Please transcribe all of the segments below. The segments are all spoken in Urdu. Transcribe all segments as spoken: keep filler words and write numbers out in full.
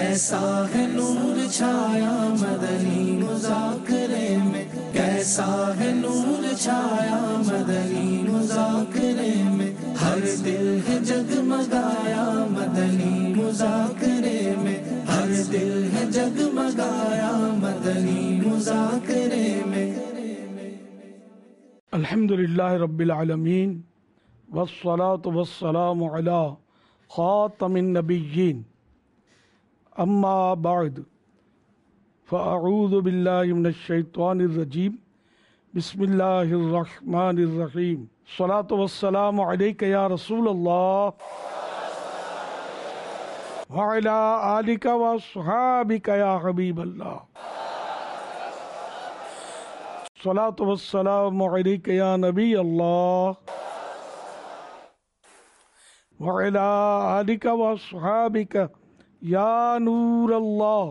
کیسا ہے نور چھایا مدنی مذاکرے میں، کیسا ہے نور چھایا مدنی مذاکرے میں، ہر دل ہے جگمگایا مدنی مذاکرے میں، ہر دل ہے جگمگایا مدنی مذاکرے میں۔ الحمدللہ رب العالمین والصلاة والسلام علی خاتم النبیین، اما بعد فاعوذ باللہ من الشیطان الرجیم، بسم اللہ الرحمن الرحیم، الصلاة والسلام علیک یا رسول اللہ وعلی آلک واصحابک یا حبیب اللہ، الصلاة والسلام علیک یا نبی اللہ وعلی آلک واصحابک یا نور اللہ۔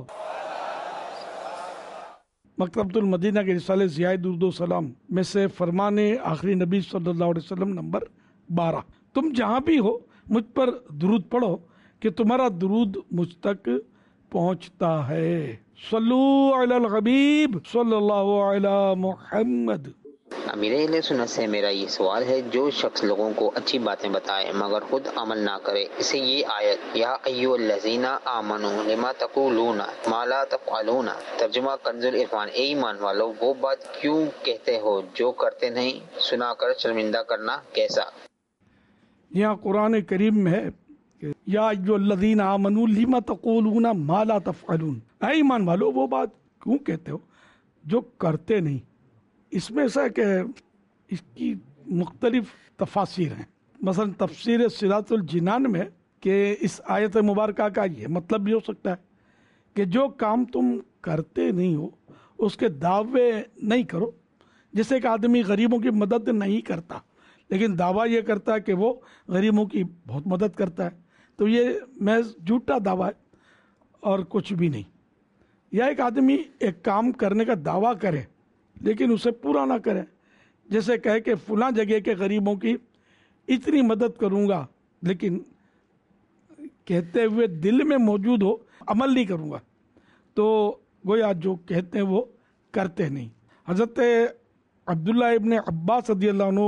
مکتبۃ المدینہ کے رسالے ضیاء درود و سلام میں سے فرمان آخری نبی صلی اللہ علیہ وسلم نمبر بارہ، تم جہاں بھی ہو مجھ پر درود پڑھو کہ تمہارا درود مجھ تک پہنچتا ہے۔ صلو علی الحبیب صلی اللہ علی محمد۔ امیر اہل سنت سے میرا یہ سوال ہے، جو شخص لوگوں کو اچھی باتیں بتائے مگر خود عمل نہ کرے، اسے یہ آیت یا ایھا الذین آمنوا لما تقولون ما لا تفعلون، ترجمہ کنز العرفان، اے ایمان والو وہ بات کیوں کہتے ہو جو کرتے نہیں، سنا کر شرمندہ کرنا کیسا؟ یہاں قرآن کریم میں ہے کہ یا ایھا الذین آمنوا لما تقولون ما لا تفعلون، اے ایمان والو وہ بات کیوں کہتے ہو جو کرتے نہیں۔ اس میں ایسا ہے کہ اس کی مختلف تفاسیر ہیں، مثلا تفسیر صراط الجنان میں کہ اس آیت مبارکہ کا یہ مطلب بھی ہو سکتا ہے کہ جو کام تم کرتے نہیں ہو اس کے دعوے نہیں کرو، جیسے کہ آدمی غریبوں کی مدد نہیں کرتا لیکن دعویٰ یہ کرتا ہے کہ وہ غریبوں کی بہت مدد کرتا ہے، تو یہ محض جھوٹا دعویٰ ہے اور کچھ بھی نہیں۔ یا ایک آدمی ایک کام کرنے کا دعویٰ کرے لیکن اسے پورا نہ کرے، جیسے کہے کہ فلاں جگہ کے غریبوں کی اتنی مدد کروں گا لیکن کہتے ہوئے دل میں موجود ہو عمل نہیں کروں گا، تو گویا جو کہتے ہیں وہ کرتے نہیں۔ حضرت عبداللہ ابن عباس رضی اللہ عنہ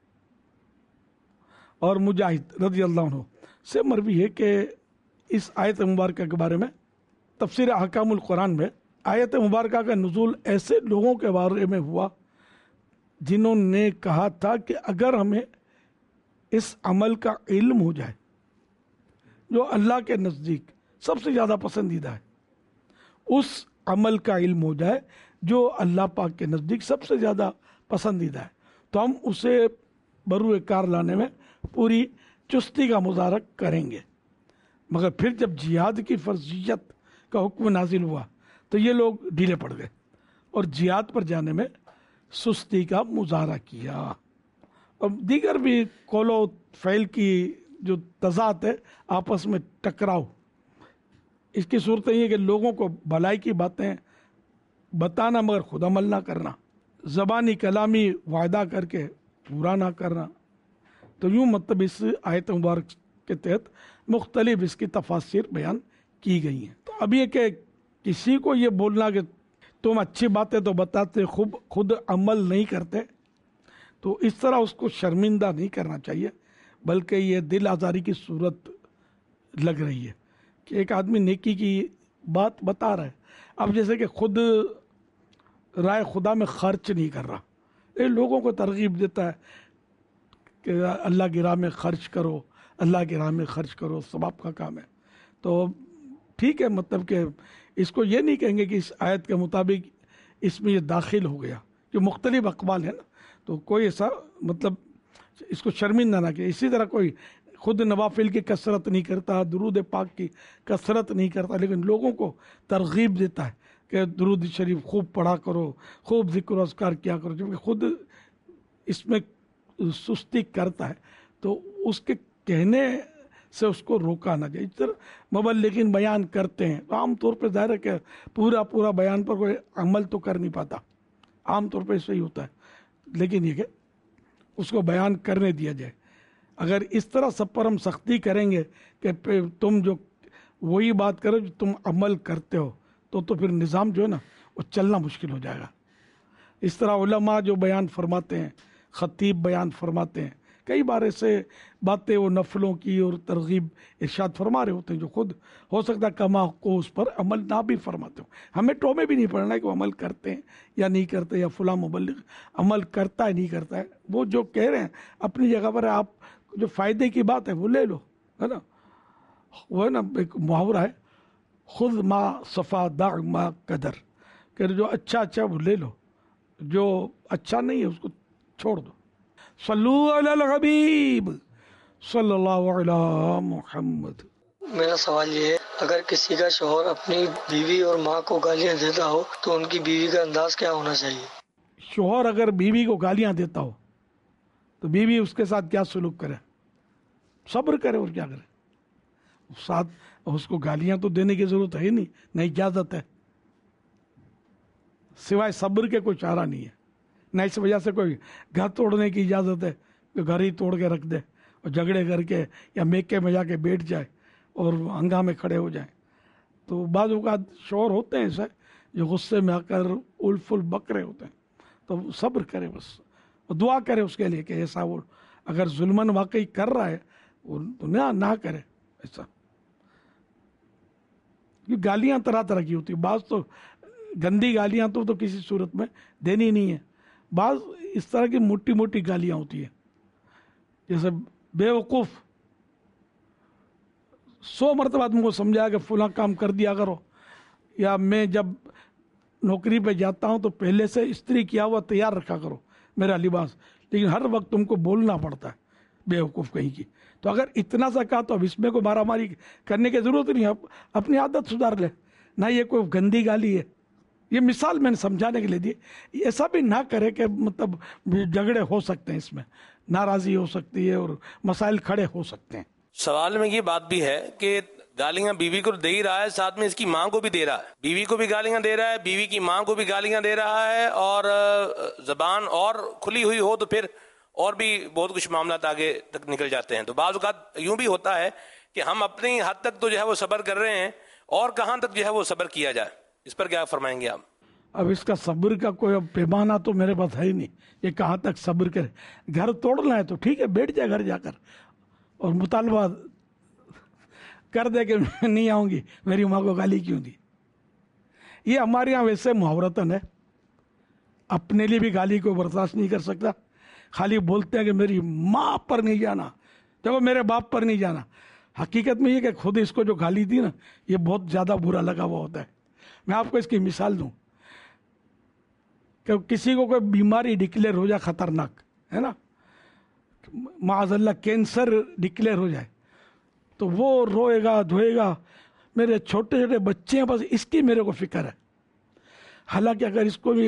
اور مجاہد رضی اللہ عنہ سے مروی ہے کہ اس آیت مبارکہ کے بارے میں تفسیر احکام القرآن میں آیت مبارکہ کا نزول ایسے لوگوں کے بارے میں ہوا جنہوں نے کہا تھا کہ اگر ہمیں اس عمل کا علم ہو جائے جو اللہ کے نزدیک سب سے زیادہ پسندیدہ ہے، اس عمل کا علم ہو جائے جو اللہ پاک کے نزدیک سب سے زیادہ پسندیدہ ہے، تو ہم اسے بروئے کار لانے میں پوری چستی کا مظاہرہ کریں گے۔ مگر پھر جب جہاد کی فرضیت کا حکم نازل ہوا تو یہ لوگ ڈھیلے پڑ گئے اور جہاد پر جانے میں سستی کا مظاہرہ کیا، اور دیگر بھی قول و فعل کی جو تضاد ہے آپس میں ٹکراؤ، اس کی صورت یہ ہے کہ لوگوں کو بھلائی کی باتیں بتانا مگر خود عمل نہ کرنا، زبانی کلامی وعدہ کر کے پورا نہ کرنا۔ تو یوں مطلب اس آیت مبارک کے تحت مختلف اس کی تفاسیر بیان کی گئی ہیں۔ تو اب یہ کہ کسی کو یہ بولنا کہ تم اچھی باتیں تو بتاتے خود خود عمل نہیں کرتے، تو اس طرح اس کو شرمندہ نہیں کرنا چاہیے، بلکہ یہ دل آزاری کی صورت لگ رہی ہے کہ ایک آدمی نیکی کی بات بتا رہا ہے، اب جیسے کہ خود رائے خدا میں خرچ نہیں کر رہا، یہ لوگوں کو ترغیب دیتا ہے کہ اللہ کی راہ میں خرچ کرو، اللہ کی راہ میں خرچ کرو، ثواب کا کام ہے۔ تو ٹھیک ہے، مطلب کہ اس کو یہ نہیں کہیں گے کہ اس آیت کے مطابق اس میں یہ داخل ہو گیا، جو مختلف اقوال ہیں نا، تو کوئی ایسا مطلب اس کو شرمندہ نہ کہ اسی طرح کوئی خود نوافل کی کثرت نہیں کرتا، درود پاک کی کثرت نہیں کرتا، لیکن لوگوں کو ترغیب دیتا ہے کہ درود شریف خوب پڑھا کرو، خوب ذکر و اذکار کیا کرو، جبکہ خود اس میں سستی کرتا ہے، تو اس کے کہنے سے اس کو روکا نہ جائے۔ اس طرح مبلغین بیان کرتے ہیں، عام طور پہ ظاہر ہے کہ پورا پورا بیان پر کوئی عمل تو کر نہیں پاتا، عام طور پہ ایسا ہی ہوتا ہے، لیکن یہ کہ اس کو بیان کرنے دیا جائے۔ اگر اس طرح سب پر ہم سختی کریں گے کہ تم جو وہی بات کرو جو تم عمل کرتے ہو، تو تو پھر نظام جو ہے نا وہ چلنا مشکل ہو جائے گا۔ اس طرح علماء جو بیان فرماتے ہیں، خطیب بیان فرماتے ہیں، کئی بار ایسے باتیں وہ نفلوں کی اور ترغیب ارشاد فرما رہے ہوتے ہیں جو خود ہو سکتا ہے کما کو اس پر عمل نہ بھی فرماتے ہوں۔ ہمیں ٹومے بھی نہیں پڑھنا ہے کہ وہ عمل کرتے ہیں یا نہیں کرتے، یا فلاں مبلغ عمل کرتا ہے نہیں کرتا ہے، وہ جو کہہ رہے ہیں اپنی جگہ پر ہے، آپ جو فائدے کی بات ہے وہ لے لو، ہے نا۔ وہ ہے نا ایک محاورہ ہے، خود ما صفا دع ما قدر، کہ جو اچھا اچھا وہ لے لو، جو اچھا نہیں ہے اس کو چھوڑ دو۔ صلو علی الحبیب صلی اللہ علی محمد۔ میرا سوال یہ ہے، اگر کسی کا شوہر اپنی بیوی اور ماں کو گالیاں دیتا ہو تو ان کی بیوی کا انداز کیا ہونا چاہیے؟ شوہر اگر بیوی کو گالیاں دیتا ہو تو بیوی اس کے ساتھ کیا سلوک کرے؟ صبر کرے، اور کیا کرے؟ ساتھ اس کو گالیاں تو دینے کی ضرورت ہے ہی نہیں، نہ اجازت ہے، سوائے صبر کے کوئی چارہ نہیں ہے۔ نہ اس وجہ سے کوئی گھر توڑنے کی اجازت ہے کہ گھر ہی توڑ کے رکھ دے اور جھگڑے کر کے یا میکے میں جا کے بیٹھ جائے اور ہنگامے کھڑے ہو جائیں۔ تو بعض اوقات شوہر ہوتے ہیں ایسے جو غصے میں آ کر الف ال بکرے ہوتے ہیں، تو صبر کرے، بس اور دعا کرے اس کے لیے کہ ایسا وہ اگر ظلمن واقعی کر رہا ہے وہ تو نہ نہ کرے ایسا۔ یہ گالیاں طرح طرح کی ہوتی ہیں، بعض تو گندی گالیاں تو تو کسی صورت میں دینی نہیں ہے، بعض اس طرح کی موٹی موٹی گالیاں ہوتی ہیں، جیسے بے وقوف، سو مرتبہ تم کو سمجھایا کہ فلاں کام کر دیا کرو، یا میں جب نوکری پہ جاتا ہوں تو پہلے سے استری کیا ہوا تیار رکھا کرو میرا لباس، لیکن ہر وقت تم کو بولنا پڑتا ہے بے وقوف کہیں کی۔ تو اگر اتنا سا کہا تو اب اس میں کوئی مارا ماری کرنے کی ضرورت نہیں، اب اپنی عادت سدھار لے، نہ یہ کوئی گندی گالی ہے۔ یہ مثال میں نے سمجھانے کے لیے دی، ایسا بھی نہ کرے کہ مطلب جھگڑے ہو سکتے ہیں، اس میں ناراضی ہو سکتی ہے اور مسائل کھڑے ہو سکتے ہیں۔ سوال میں یہ بات بھی ہے کہ گالیاں بیوی کو دے ہی رہا ہے، ساتھ میں اس کی ماں کو بھی دے رہا ہے، بیوی کو بھی گالیاں دے رہا ہے، بیوی کی ماں کو بھی گالیاں دے رہا ہے، اور زبان اور کھلی ہوئی ہو تو پھر اور بھی بہت کچھ معاملات آگے تک نکل جاتے ہیں۔ تو بعض اوقات یوں بھی ہوتا ہے کہ ہم اپنی حد تک تو جو ہے وہ صبر کر رہے ہیں، اور کہاں تک جو ہے وہ صبر کیا جائے، اس پر کیا فرمائیں گے آپ؟ اب اس کا صبر کا کوئی اب پیمانہ تو میرے پاس ہے ہی نہیں، یہ کہاں تک صبر کرے۔ گھر توڑنا ہے تو ٹھیک ہے، بیٹھ جائے گھر جا کر اور مطالبہ کر دے کہ میں نہیں آؤں گی، میری ماں کو گالی کیوں دی۔ یہ ہمارے یہاں ویسے محاورتاً ہے، اپنے لیے بھی گالی کو برداشت نہیں کر سکتا، خالی بولتے ہیں کہ میری ماں پر نہیں جانا، دیکھو میرے باپ پر نہیں جانا۔ حقیقت میں یہ کہ خود اس کو جو گالی دی نا، یہ بہت زیادہ برا لگا ہوا ہوتا ہے۔ میں آپ کو اس کی مثال دوں کہ کسی کو کوئی بیماری ڈکلیئر ہو جائے خطرناک، ہے نا، معاذ اللہ کینسر ڈکلیئر ہو جائے، تو وہ روئے گا دھوئے گا، میرے چھوٹے چھوٹے بچے ہیں بس اس کی میرے کو فکر ہے۔ حالانکہ اگر اس کو بھی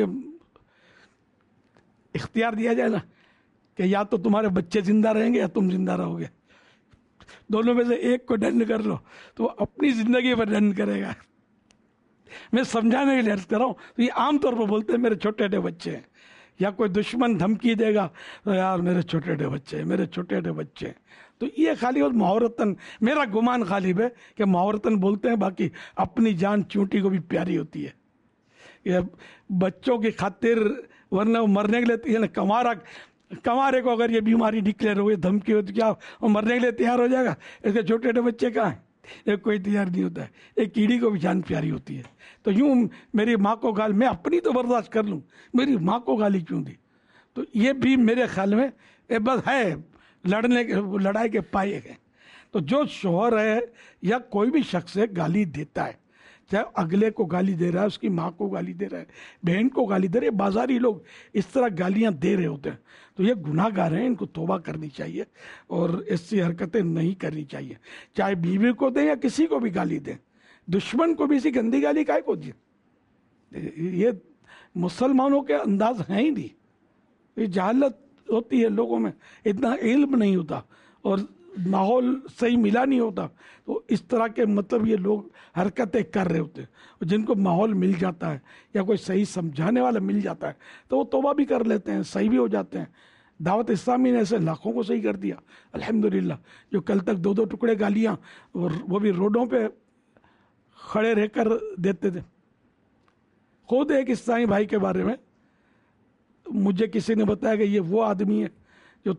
اختیار دیا جائے نا کہ یا تو تمہارے بچے زندہ رہیں گے یا تم زندہ رہو گے، دونوں میں سے ایک کو ڈن کر لو، تو وہ اپنی زندگی پر ڈن کرے گا۔ میں سمجھانے کے لیے عرض کر رہا ہوں، تو یہ عام طور پر بولتے ہیں میرے چھوٹے چھوٹے بچے ہیں، یا کوئی دشمن دھمکی دے گا تو یار میرے چھوٹے چھوٹے بچے ہیں، میرے چھوٹے چھوٹے بچے ہیں۔ تو یہ خالی اور محاورتاً، میرا گمان غالب ہے کہ محاورتاً بولتے ہیں، باقی اپنی جان چونٹی کو بھی پیاری ہوتی ہے۔ یہ بچوں کی خاطر، ورنہ وہ مرنے کے لیے یعنی کمارا کمارے کو اگر یہ بیماری ڈکلیئر ہوئی، دھمکی ہو، تو کیا وہ مرنے کے لیے تیار ہو جائے گا؟ اس کے چھوٹے چھوٹے بچے کہاں ہیں؟ ایک کوئی تیار نہیں ہوتا ہے۔ ایک کیڑی کو بھی جان پیاری ہوتی ہے۔ تو یوں میری ماں کو گال، میں اپنی تو برداشت کر لوں، میری ماں کو گالی کیوں دی؟ تو یہ بھی میرے خیال میں بس ہے لڑنے کے، لڑائی کے پائے ہیں۔ تو جو شوہر ہے یا کوئی بھی شخص ہے گالی دیتا ہے، چاہے اگلے کو گالی دے رہا ہے، اس کی ماں کو گالی دے رہا ہے، بہن کو گالی دے رہے، بازاری لوگ اس طرح گالیاں دے رہے ہوتے ہیں، تو یہ گناہ گار ہیں، ان کو توبہ کرنی چاہیے اور ایسی حرکتیں نہیں کرنی چاہیے، چاہے بیوی کو دیں یا کسی کو بھی گالی دیں۔ دشمن کو بھی اسی گندی گالی کائے کو دیں؟ یہ مسلمانوں کے انداز ہیں ہی نہیں۔ یہ جہالت ہوتی ہے لوگوں میں، اتنا علم نہیں ہوتا اور ماحول صحیح ملا نہیں ہوتا، تو اس طرح کے مطلب یہ لوگ حرکتیں کر رہے ہوتے ہیں۔ جن کو ماحول مل جاتا ہے یا کوئی صحیح سمجھانے والا مل جاتا ہے تو وہ توبہ بھی کر لیتے ہیں، صحیح بھی ہو جاتے ہیں۔ دعوت اسلامی نے ایسے لاکھوں کو صحیح کر دیا الحمدللہ، جو کل تک دو دو ٹکڑے گالیاں اور وہ بھی روڈوں پہ खड़े रहकर देते थे। खुद एक ईसाई भाई के बारे में मुझे किसी ने बताया कि ये वो आदमी है जो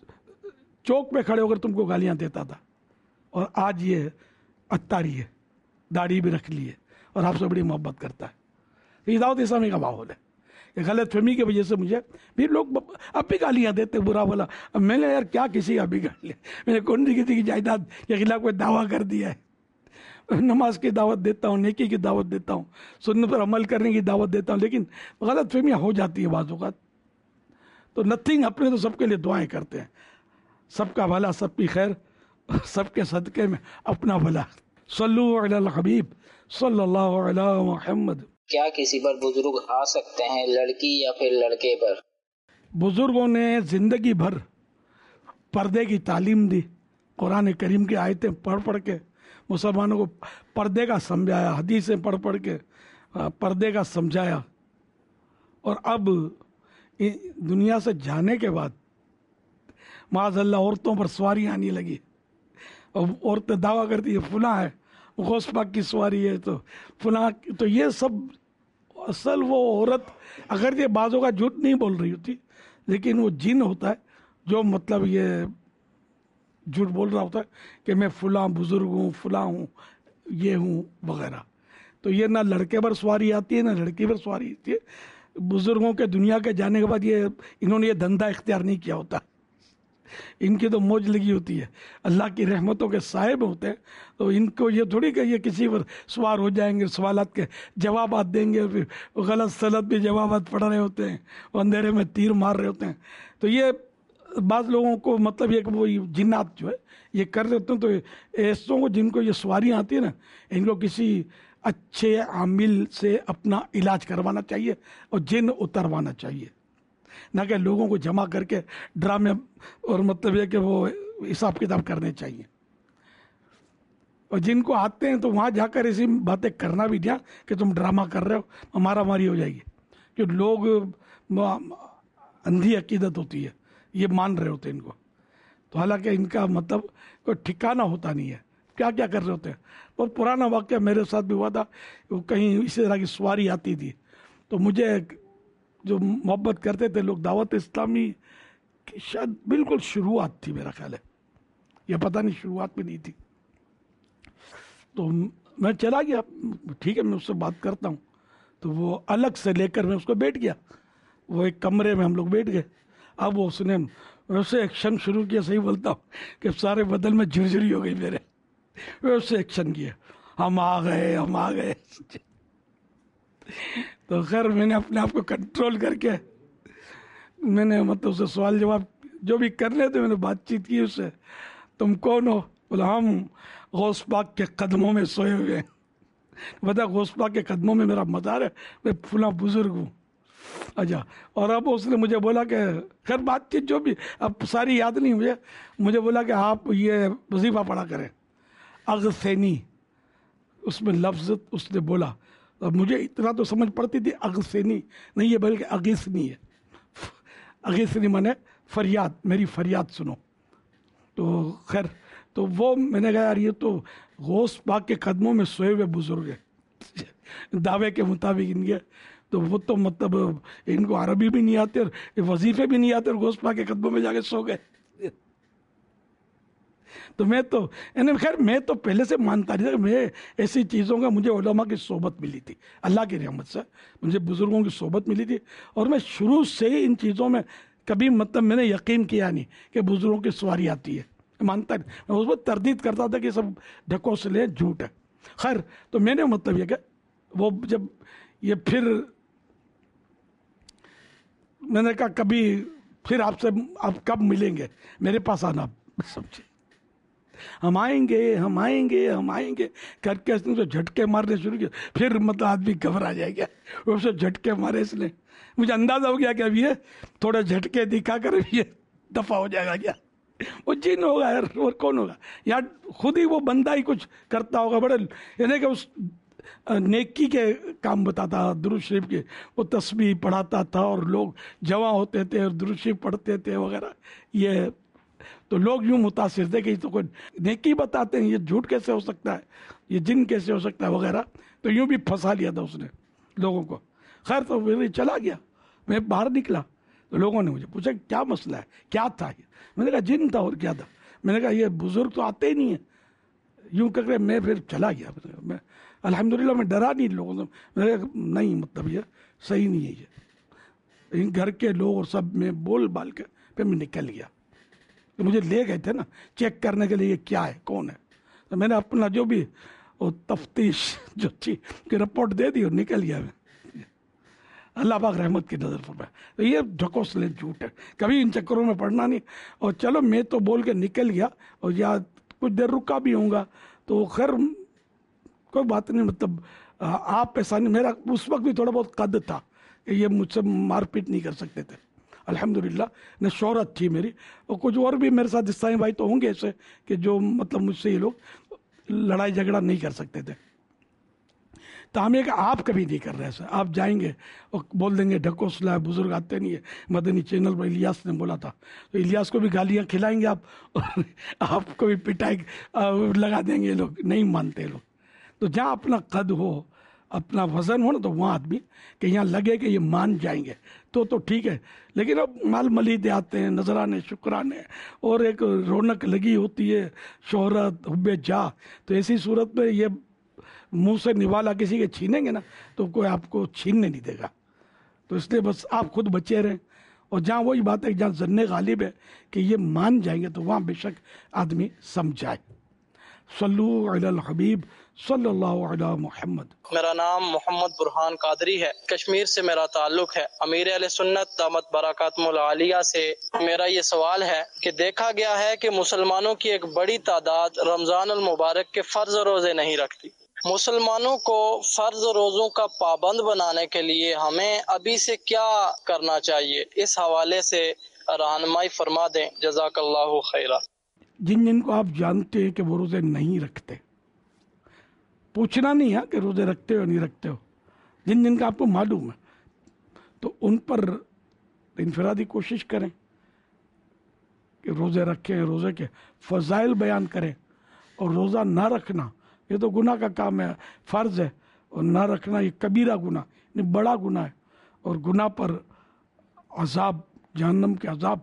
चौक पे खड़े होकर तुमको गालियां देता था, और आज ये अत्तारी है, दाढ़ी भी रख ली है और आपसे बड़ी मोहब्बत करता है। ये दाऊद इस्लामी का माहौल है। ये गलत फहमी की वजह से मुझे भी लोग अब भी गालियाँ देते बुरा भला। अब मैंने यार क्या किसी का बिगाड़ लिया, मैंने कौन सी किसी की जायदाद के खिलाफ कोई दावा कर दिया है। नमाज की दावत देता हूँ, नेकी की दावत देता हूँ, सुन्नत पर अमल करने की दावत देता हूँ, लेकिन गलत फहमियाँ हो जाती है बाज़ औक़ात। तो नथिंग, अपने तो सबके लिए दुआएं करते हैं, सबका भला, सबकी खैर, सबके सदक़े में अपना भला। सल्लु अलल हबीब सल्लल्लाहु अलैहि मुहम्मद। क्या किसी पर बुजुर्ग आ सकते हैं, लड़की या फिर लड़के पर? बुजुर्गों ने ज़िंदगी भर पर्दे की तालीम दी, कुरान करीम की आयतें पढ़ पढ़ के मुसलमानों को पर्दे का समझाया, हदीसें पढ़ पढ़ के पर्दे का समझाया। और अब दुनिया से जाने के बाद माज़अल्लाह औरतों पर सवारी आने लगी, और औरतें दावा करती है फलां है, गौस पाक की सवारी है, तो फलां। तो ये सब असल वो औरत, अगर ये बाज़ों का झूठ नहीं बोल रही होती, लेकिन वो जिन होता है जो मतलब ये झूठ बोल रहा होता है कि मैं फलां बुज़ुर्ग हूँ, फलां हूँ, ये हूँ वगैरह। तो ये ना लड़के पर सवारी आती है ना लड़की पर सवारी आती है। बुज़ुर्गों के दुनिया के जाने के बाद ये इन्होंने ये धंधा इख्तियार नहीं किया होता, इनकी तो मौज लगी होती है, अल्लाह की रहमतों के साहिब होते हैं। तो इनको ये थोड़ी कि ये किसी पर सवार हो जाएंगे, सवालात के जवाबात देंगे, फिर गलत सलत भी जवाबात पढ़ रहे होते हैं, अंधेरे में तीर मार रहे होते हैं। तो ये बाज़ लोगों को मतलब ये कि वो जिन्नात जो है ये कर रहे होते हैं। तो ऐसों को जिनको ये सवारियाँ आती है ना, इनको किसी अच्छे आमिल से अपना इलाज करवाना चाहिए और जिन उतरवाना चाहिए, ना कि लोगों को जमा करके ड्रामे और मतलब ये कि वो हिसाब किताब करने चाहिए। और जिनको आते हैं तो वहाँ जाकर ऐसी बातें करना भी दिया कि तुम ड्रामा कर रहे हो, मारा मारी हो जाएगी। कि लोग अंधी अकीदत होती है, ये मान रहे होते हैं इनको, तो हालांकि इनका मतलब कोई ठिकाना होता नहीं है, क्या क्या कर रहे होते हैं। बहुत पुराना वाक़या मेरे साथ भी हुआ था, वो कहीं इसी तरह की सवारी आती थी, तो मुझे जो मोहब्बत करते थे लोग, दावत इस्लामी की शायद बिल्कुल शुरुआत थी मेरा ख्याल है, या पता नहीं शुरुआत में नहीं थी। तो मैं चला गया, ठीक है मैं उससे बात करता हूँ। तो वो अलग से लेकर मैं उसको बैठ गया, वो एक कमरे में हम लोग बैठ गए। अब वो उसने वैसे एक्शन शुरू किया, सही बोलता हूँ कि सारे बदन में झुरझुरी हो गई मेरे, वैसे एक्शन किया, हम आ गए हम आ गए। तो खैर मैंने अपने आप को कंट्रोल करके मैंने मतलब उसे सवाल जवाब जो भी करने थे मैंने बातचीत की उससे। तुम कौन हो? बोला हम गौस पाक के कदमों में सोए हुए हैं। बता गौस पाक के कदमों में मेरा मज़ार है, मैं फुला बुजुर्ग हूँ। अच्छा, और अब उसने मुझे बोला कि खैर बातचीत जो भी अब सारी याद नहीं मुझे, मुझे बोला कि आप ये वजीफ़ा पढ़ा करें, अगसैनी, उसमें लफ्ज़ उसने बोला। अब मुझे इतना तो समझ पड़ती थी अगसैनी नहीं है बल्कि अगिसनी है, अगिसनी माने फरियाद, मेरी फरियाद सुनो। तो खैर तो वो मैंने कहा यार ये तो गौस पाक के कदमों में सोए हुए बुजुर्ग है दावे के मुताबिक इनके। तो वो तो मतलब इनको अरबी भी नहीं आती और वजीफे भी नहीं आते और गौस पाक के कदमों में जाके सो गए। तो मैं तो यानी खैर मैं तो पहले से मानता नहीं था, मैं ऐसी चीज़ों का मुझे उलमा की सोबत मिली थी, अल्लाह की रहमत से मुझे बुज़ुर्गों की सोबत मिली थी। और मैं शुरू से ही इन चीज़ों में कभी मतलब मैंने यकीन किया नहीं कि बुज़ुर्गों की सवारी आती है, मानता नहीं। मैं उस वक्त तरदीद करता था कि सब ढकोसले झूठ है। खैर तो मैंने मतलब ये कि वो जब ये फिर मैंने कहा कभी फिर आपसे आप कब मिलेंगे, मेरे पास आना, समझे, हम आएंगे हम आएंगे हम आएंगे करके इसने तो झटके मारने शुरू किए। फिर मतलब आदमी घबरा जाएगा, उससे झटके मारे इसने, मुझे अंदाजा हो गया कि अब ये थोड़े झटके दिखा कर ये दफा हो जाएगा क्या, वो जिन होगा यार और कौन होगा यार, खुद ही वो बंदा ही कुछ करता होगा बड़े, यानी कि उस नेकी के काम बताता, दुरूद शरीफ के, वो तस्बीह पढ़ाता था और लोग जमा होते थे और दुरूद शरीफ पढ़ते थे वगैरह। ये तो लोग यूँ मुतासिर थे कि तो कोई नेकी बताते हैं, ये झूठ कैसे हो सकता है, یہ جن کیسے ہو سکتا ہے وغیرہ، تو یوں بھی پھنسا لیا تھا اس نے لوگوں کو. خیر تو پھر چلا گیا. میں باہر نکلا تو لوگوں نے مجھے پوچھا کیا مسئلہ ہے، کیا تھا یہ؟ میں نے کہا جن تھا اور کیا تھا. میں نے کہا یہ بزرگ تو آتے ہی نہیں ہیں یوں کر کے. میں پھر چلا گیا. میں الحمدللہ میں ڈرا نہیں لوگوں سے. میں نے کہا نہیں مطلب یہ صحیح نہیں ہے یہ. گھر کے لوگ اور سب میں بول بال کے پھر میں نکل گیا. تو مجھے لے گئے تھے نا چیک کرنے کے لیے یہ کیا ہے کون ہے. تو میں نے اپنا جو بھی وہ تفتیش جو تھی کہ رپورٹ دے دی اور نکل گیا. میں اللہ پاک رحمت کی نظر فرمائے. تو یہ ڈھکوسلے جھوٹ ہے، کبھی ان چکروں میں پڑنا نہیں. اور چلو میں تو بول کے نکل گیا اور یا کچھ دیر رکا بھی ہوں گا تو خیر کوئی بات نہیں. مطلب آپ ایسا نہیں، میرا اس وقت بھی تھوڑا بہت قد تھا کہ یہ مجھ سے مار پیٹ نہیں کر سکتے تھے. الحمدللہ نہ شہرت تھی میری، اور کچھ اور بھی میرے ساتھ عیسائی بھائی تو ہوں گے ایسے کہ جو مطلب مجھ سے یہ لوگ لڑائی جھگڑا نہیں کر سکتے تھے. تو ہم یہ کہ آپ کبھی نہیں کر رہے ایسا. آپ جائیں گے اور بول دیں گے ڈھکوسلا ہے، بزرگ آتے نہیں ہے. مدنی چینل پر الیاس نے بولا تھا تو الیاس کو بھی گالیاں کھلائیں گے آپ اور آپ کو بھی پٹائی لگا دیں گے. یہ لوگ نہیں مانتے لوگ. تو جہاں اپنا قد ہو، اپنا وزن ہو نا، تو وہاں آدمی کہ یہاں لگے کہ یہ مان جائیں گے تو تو ٹھیک ہے. لیکن اب مال ملیدے آتے ہیں، نذرانے شکرانے اور ایک رونق لگی ہوتی ہے، شہرت حب جاہ، تو ایسی صورت میں یہ منہ سے نوالا کسی کے چھینیں گے نا تو کوئی آپ کو چھیننے نہیں دے گا. تو اس لیے بس آپ خود بچے رہیں. اور جہاں وہی بات ہے جہاں ظن غالب ہے کہ یہ مان جائیں گے تو وہاں بے شک آدمی سمجھائے. صلو علی الحبیب صلی اللہ علی محمد. میرا نام محمد برہان قادری ہے، کشمیر سے میرا تعلق ہے. امیر اہل سنت دامت برکاتہم العالیہ سے میرا یہ سوال ہے کہ دیکھا گیا ہے کہ مسلمانوں کی ایک بڑی تعداد رمضان المبارک کے فرض روزے نہیں رکھتی. مسلمانوں کو فرض روزوں کا پابند بنانے کے لیے ہمیں ابھی سے کیا کرنا چاہیے؟ اس حوالے سے رہنمائی فرما دیں، جزاک اللہ خیرہ. جن جن کو آپ جانتے ہیں کہ وہ روزے نہیں رکھتے، پوچھنا نہیں ہے کہ روزے رکھتے ہو نہیں رکھتے ہو، جن جن کا آپ کو معلوم ہے تو ان پر انفرادی کوشش کریں کہ روزے رکھیں، روزے کے فضائل بیان کریں. اور روزہ نہ رکھنا یہ تو گناہ کا کام ہے، فرض ہے، اور نہ رکھنا یہ کبیرہ گناہ، یہ بڑا گناہ ہے. اور گناہ پر عذاب، جہنم کے عذاب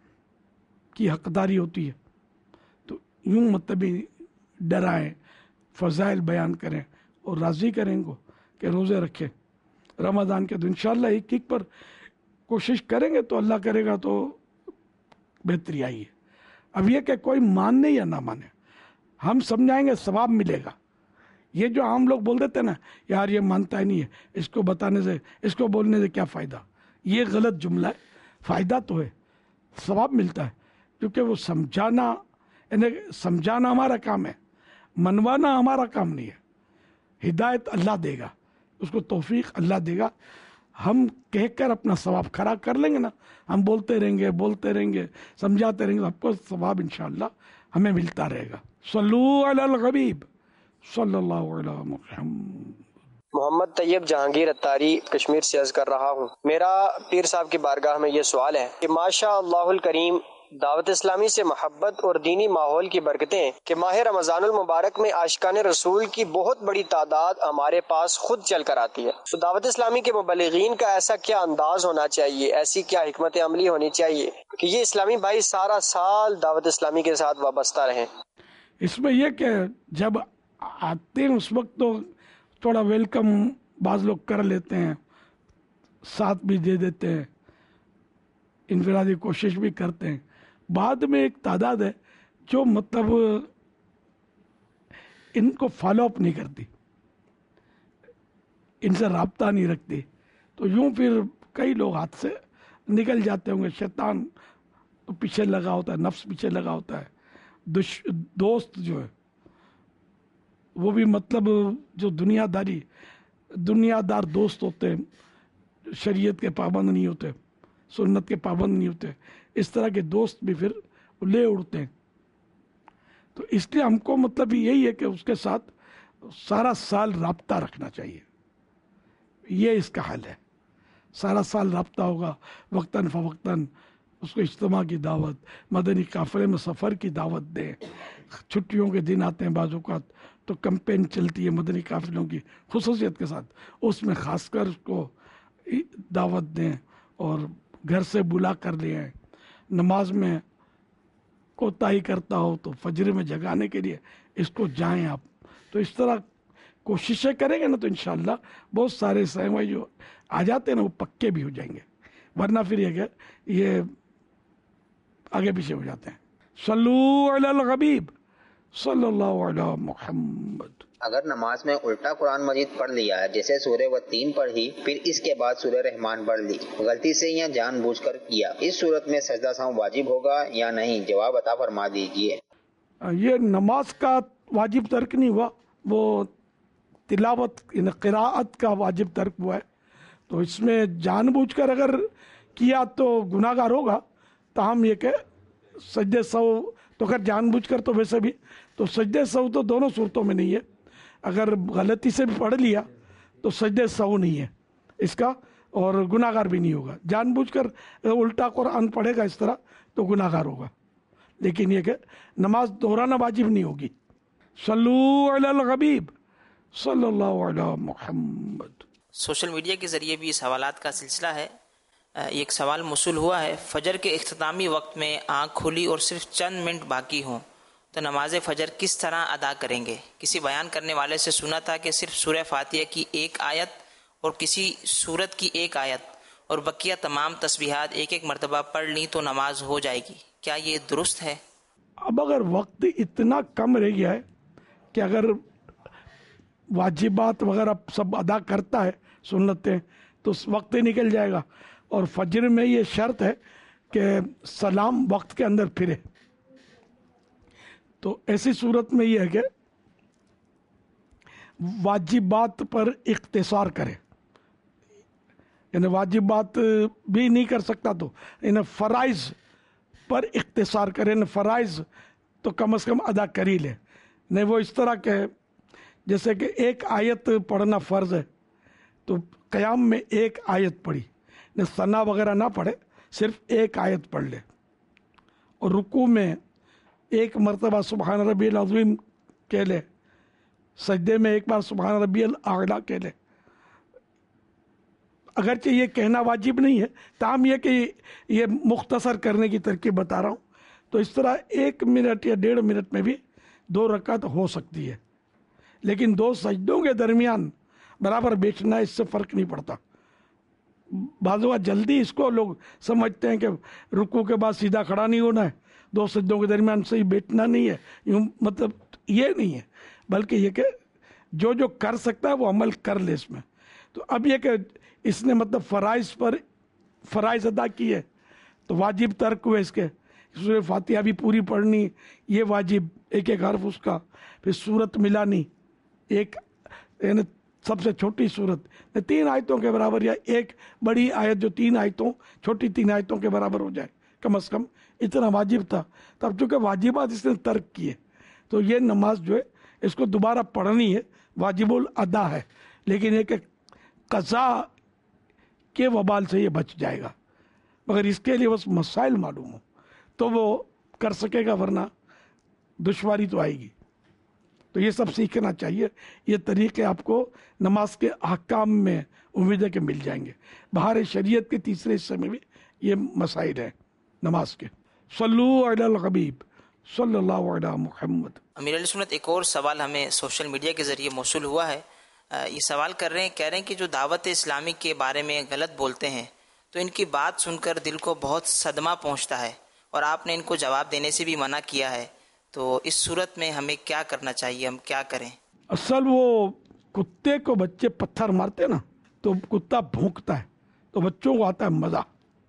کی حقداری ہوتی ہے. تو یوں مطلب ڈرائیں، فضائل بیان کریں اور راضی کریں ان کو کہ روزے رکھیں رمضان کے. تو انشاءاللہ ایک ایک پر کوشش کریں گے تو اللہ کرے گا تو بہتری آئی ہے. اب یہ کہ کوئی ماننے یا نہ مانے، ہم سمجھائیں گے ثواب ملے گا. یہ جو عام لوگ بول دیتے ہیں نا یار یہ مانتا ہی نہیں ہے، اس کو بتانے سے، اس کو بولنے سے کیا فائدہ، یہ غلط جملہ ہے. فائدہ تو ہے، ثواب ملتا ہے، کیونکہ وہ سمجھانا، یعنی سمجھانا ہمارا کام ہے، منوانا ہمارا کام نہیں ہے. ہدایت اللہ دے گا، اس کو توفیق اللہ دے گا. ہم کہہ کر اپنا ثواب کھڑا کر لیں گے نا، ہم بولتے رہیں گے بولتے رہیں گے سمجھاتے رہیں گے، آپ کو ثواب انشاءاللہ ہمیں ملتا رہے گا. صلو علی الحبیب صلی اللہ علی محمد. محمد طیب جہانگیر اتاری کشمیر سے عرض کر رہا ہوں. میرا پیر صاحب کی بارگاہ میں یہ سوال ہے کہ ماشاء اللہ الکریم دعوت اسلامی سے محبت اور دینی ماحول کی برکتیں کہ ماہ رمضان المبارک میں عاشقان رسول کی بہت بڑی تعداد ہمارے پاس خود چل کر آتی ہے. تو دعوت اسلامی کے مبلغین کا ایسا کیا انداز ہونا چاہیے، ایسی کیا حکمت عملی ہونی چاہیے کہ یہ اسلامی بھائی سارا سال دعوت اسلامی کے ساتھ وابستہ رہیں؟ اس میں یہ کہ جب آتے ہیں اس وقت تو تھوڑا ویلکم بعض لوگ کر لیتے ہیں، ساتھ بھی دے دیتے ہیں، انفرادی کوشش بھی کرتے ہیں. بعد میں ایک تعداد ہے جو مطلب ان کو فالو اپ نہیں کرتی، ان سے رابطہ نہیں رکھتی، تو یوں پھر کئی لوگ ہاتھ سے نکل جاتے ہوں گے. شیطان پیچھے لگا ہوتا ہے، نفس پیچھے لگا ہوتا ہے، دش دوست جو ہے وہ بھی مطلب جو دنیا داری دنیا دار دوست ہوتے ہیں، شریعت کے پابند نہیں ہوتے، سنت کے پابند نہیں ہوتے، اس طرح کے دوست بھی پھر لے اڑتے ہیں. تو اس لیے ہم کو مطلب یہی ہے کہ اس کے ساتھ سارا سال رابطہ رکھنا چاہیے. یہ اس کا حل ہے. سارا سال رابطہ ہوگا، وقتاً فوقتاً اس کو اجتماع کی دعوت، مدنی قافلے میں سفر کی دعوت دیں. چھٹیوں کے دن آتے ہیں بعض اوقات تو کمپین چلتی ہے مدنی قافلوں کی خصوصیت کے ساتھ، اس میں خاص کر اس کو دعوت دیں اور گھر سے بلا کر لے آئیں. نماز میں کوتاہی کرتا ہو تو فجر میں جگانے کے لیے اس کو جائیں آپ. تو اس طرح کوششیں کریں گے نا تو انشاءاللہ بہت سارے سہمائی جو آ جاتے ہیں نا وہ پکے بھی ہو جائیں گے، ورنہ پھر یہ کہ یہ آگے پیچھے ہو جاتے ہیں. صلو علی الحبیب صلی اللہ علی محمد. اگر نماز میں الٹا قرآن مجید پڑھ لیا ہے، جیسے سورہ و تین پڑھی پھر اس کے بعد سورہ رحمان پڑھ لی، غلطی سے یا جان بوجھ کر کیا، اس صورت میں سجدہ سہو واجب ہوگا یا نہیں؟ جواب عطا فرما دیجیے. یہ نماز کا واجب ترک نہیں ہوا، وہ تلاوت یعنی قراءت کا واجب ترک ہوا ہے. تو اس میں جان بوجھ کر اگر کیا تو گناہ گار ہوگا. تاہم یہ کہ سجدہ سہو تو اگر جان بوجھ کر تو ویسے بھی تو سجدہ سہو تو دونوں صورتوں میں نہیں ہے. اگر غلطی سے بھی پڑھ لیا تو سجدہ سہو نہیں ہے اس کا، اور گناہ گار بھی نہیں ہوگا. جان بوجھ کر الٹا قرآن پڑھے گا اس طرح تو گناہ گار ہوگا، لیکن یہ کہ نماز دہرانا واجب نہیں ہوگی. صلو علی الحبیب صلی اللہ علی محمد. سوشل میڈیا کے ذریعے بھی اس حوالات کا سلسلہ ہے. ایک سوال موصول ہوا ہے، فجر کے اختتامی وقت میں آنکھ کھلی اور صرف چند منٹ باقی ہوں تو نماز فجر کس طرح ادا کریں گے؟ کسی بیان کرنے والے سے سنا تھا کہ صرف سورہ فاتحہ کی ایک آیت اور کسی سورت کی ایک آیت اور بقیہ تمام تسبیحات ایک ایک مرتبہ پڑھ لیں تو نماز ہو جائے گی. کیا یہ درست ہے؟ اب اگر وقت اتنا کم رہ گیا ہے کہ اگر واجبات وغیرہ سب ادا کرتا ہے سنتیں تو وقت ہی نکل جائے گا. اور فجر میں یہ شرط ہے کہ سلام وقت کے اندر پھرے. تو ایسی صورت میں یہ ہے کہ واجبات پر اختصار کرے، یعنی واجبات بھی نہیں کر سکتا تو یعنی فرائض پر اختصار کرے. یعنی فرائض تو کم از کم ادا کر ہی لے. نہیں وہ اس طرح کہ جیسے کہ ایک آیت پڑھنا فرض ہے تو قیام میں ایک آیت پڑھی، ثنا وغیرہ نہ پڑھے، صرف ایک آیت پڑھ لے. اور رکوع میں ایک مرتبہ سبحان ربی العظیم کہہ لے، سجدے میں ایک بار سبحان ربی الاعلیٰ کہہ لے. اگرچہ یہ کہنا واجب نہیں ہے، تاہم یہ کہ یہ مختصر کرنے کی ترکیب بتا رہا ہوں. تو اس طرح ایک منٹ یا ڈیڑھ منٹ میں بھی دو رکعت ہو سکتی ہے. لیکن دو سجدوں کے درمیان برابر بیٹھنا اس سے فرق نہیں پڑتا. بعض اوقات جلدی اس کو لوگ سمجھتے ہیں کہ رکوع کے بعد سیدھا کھڑا نہیں ہونا ہے، دو سجدوں کے درمیان صحیح بیٹھنا نہیں ہے. یوں مطلب یہ نہیں ہے، بلکہ یہ کہ جو جو کر سکتا ہے وہ عمل کر لے اس میں. تو اب یہ کہ اس نے مطلب فرائض پر فرائض ادا کیے تو واجب ترک ہوئے اس کے. سورہ فاتحہ بھی پوری پڑھنی، یہ واجب ایک ایک حرف اس کا. پھر سورت ملانی، ایک یعنی سب سے چھوٹی صورت تین آیتوں کے برابر، یا ایک بڑی آیت جو تین آیتوں چھوٹی تین آیتوں کے برابر ہو جائے، کم از کم اتنا واجب تھا. تب چونکہ واجبات اس نے ترک کیے تو یہ نماز جو ہے اس کو دوبارہ پڑھنی ہے، واجب الادا ہے. لیکن یہ کہ قضا کے وبال سے یہ بچ جائے گا. مگر اس کے لیے بس مسائل معلوم ہو تو وہ کر سکے گا، ورنہ دشواری تو آئے گی. تو یہ سب سیکھنا چاہیے. یہ طریقے آپ کو نماز کے احکام میں امید ہے کہ مل جائیں گے. بہار شریعت کے تیسرے حصے میں بھی یہ مسائل ہیں نماز کے. صلو علی الحبیب صلی اللہ علی محمد. امیر علیہ سنت ایک اور سوال ہمیں سوشل میڈیا کے ذریعے موصول ہوا ہے. یہ سوال کر رہے ہیں، کہہ رہے ہیں کہ جو دعوت اسلامی کے بارے میں غلط بولتے ہیں تو ان کی بات سن کر دل کو بہت صدمہ پہنچتا ہے اور آپ نے ان کو جواب دینے سے بھی منع کیا ہے. تو اس صورت میں ہمیں کیا کرنا چاہیے، ہم کیا کریں؟ اصل وہ کتے کو بچے پتھر مارتے نا تو کتا بھونکتا ہے تو بچوں کو آتا ہے مزہ،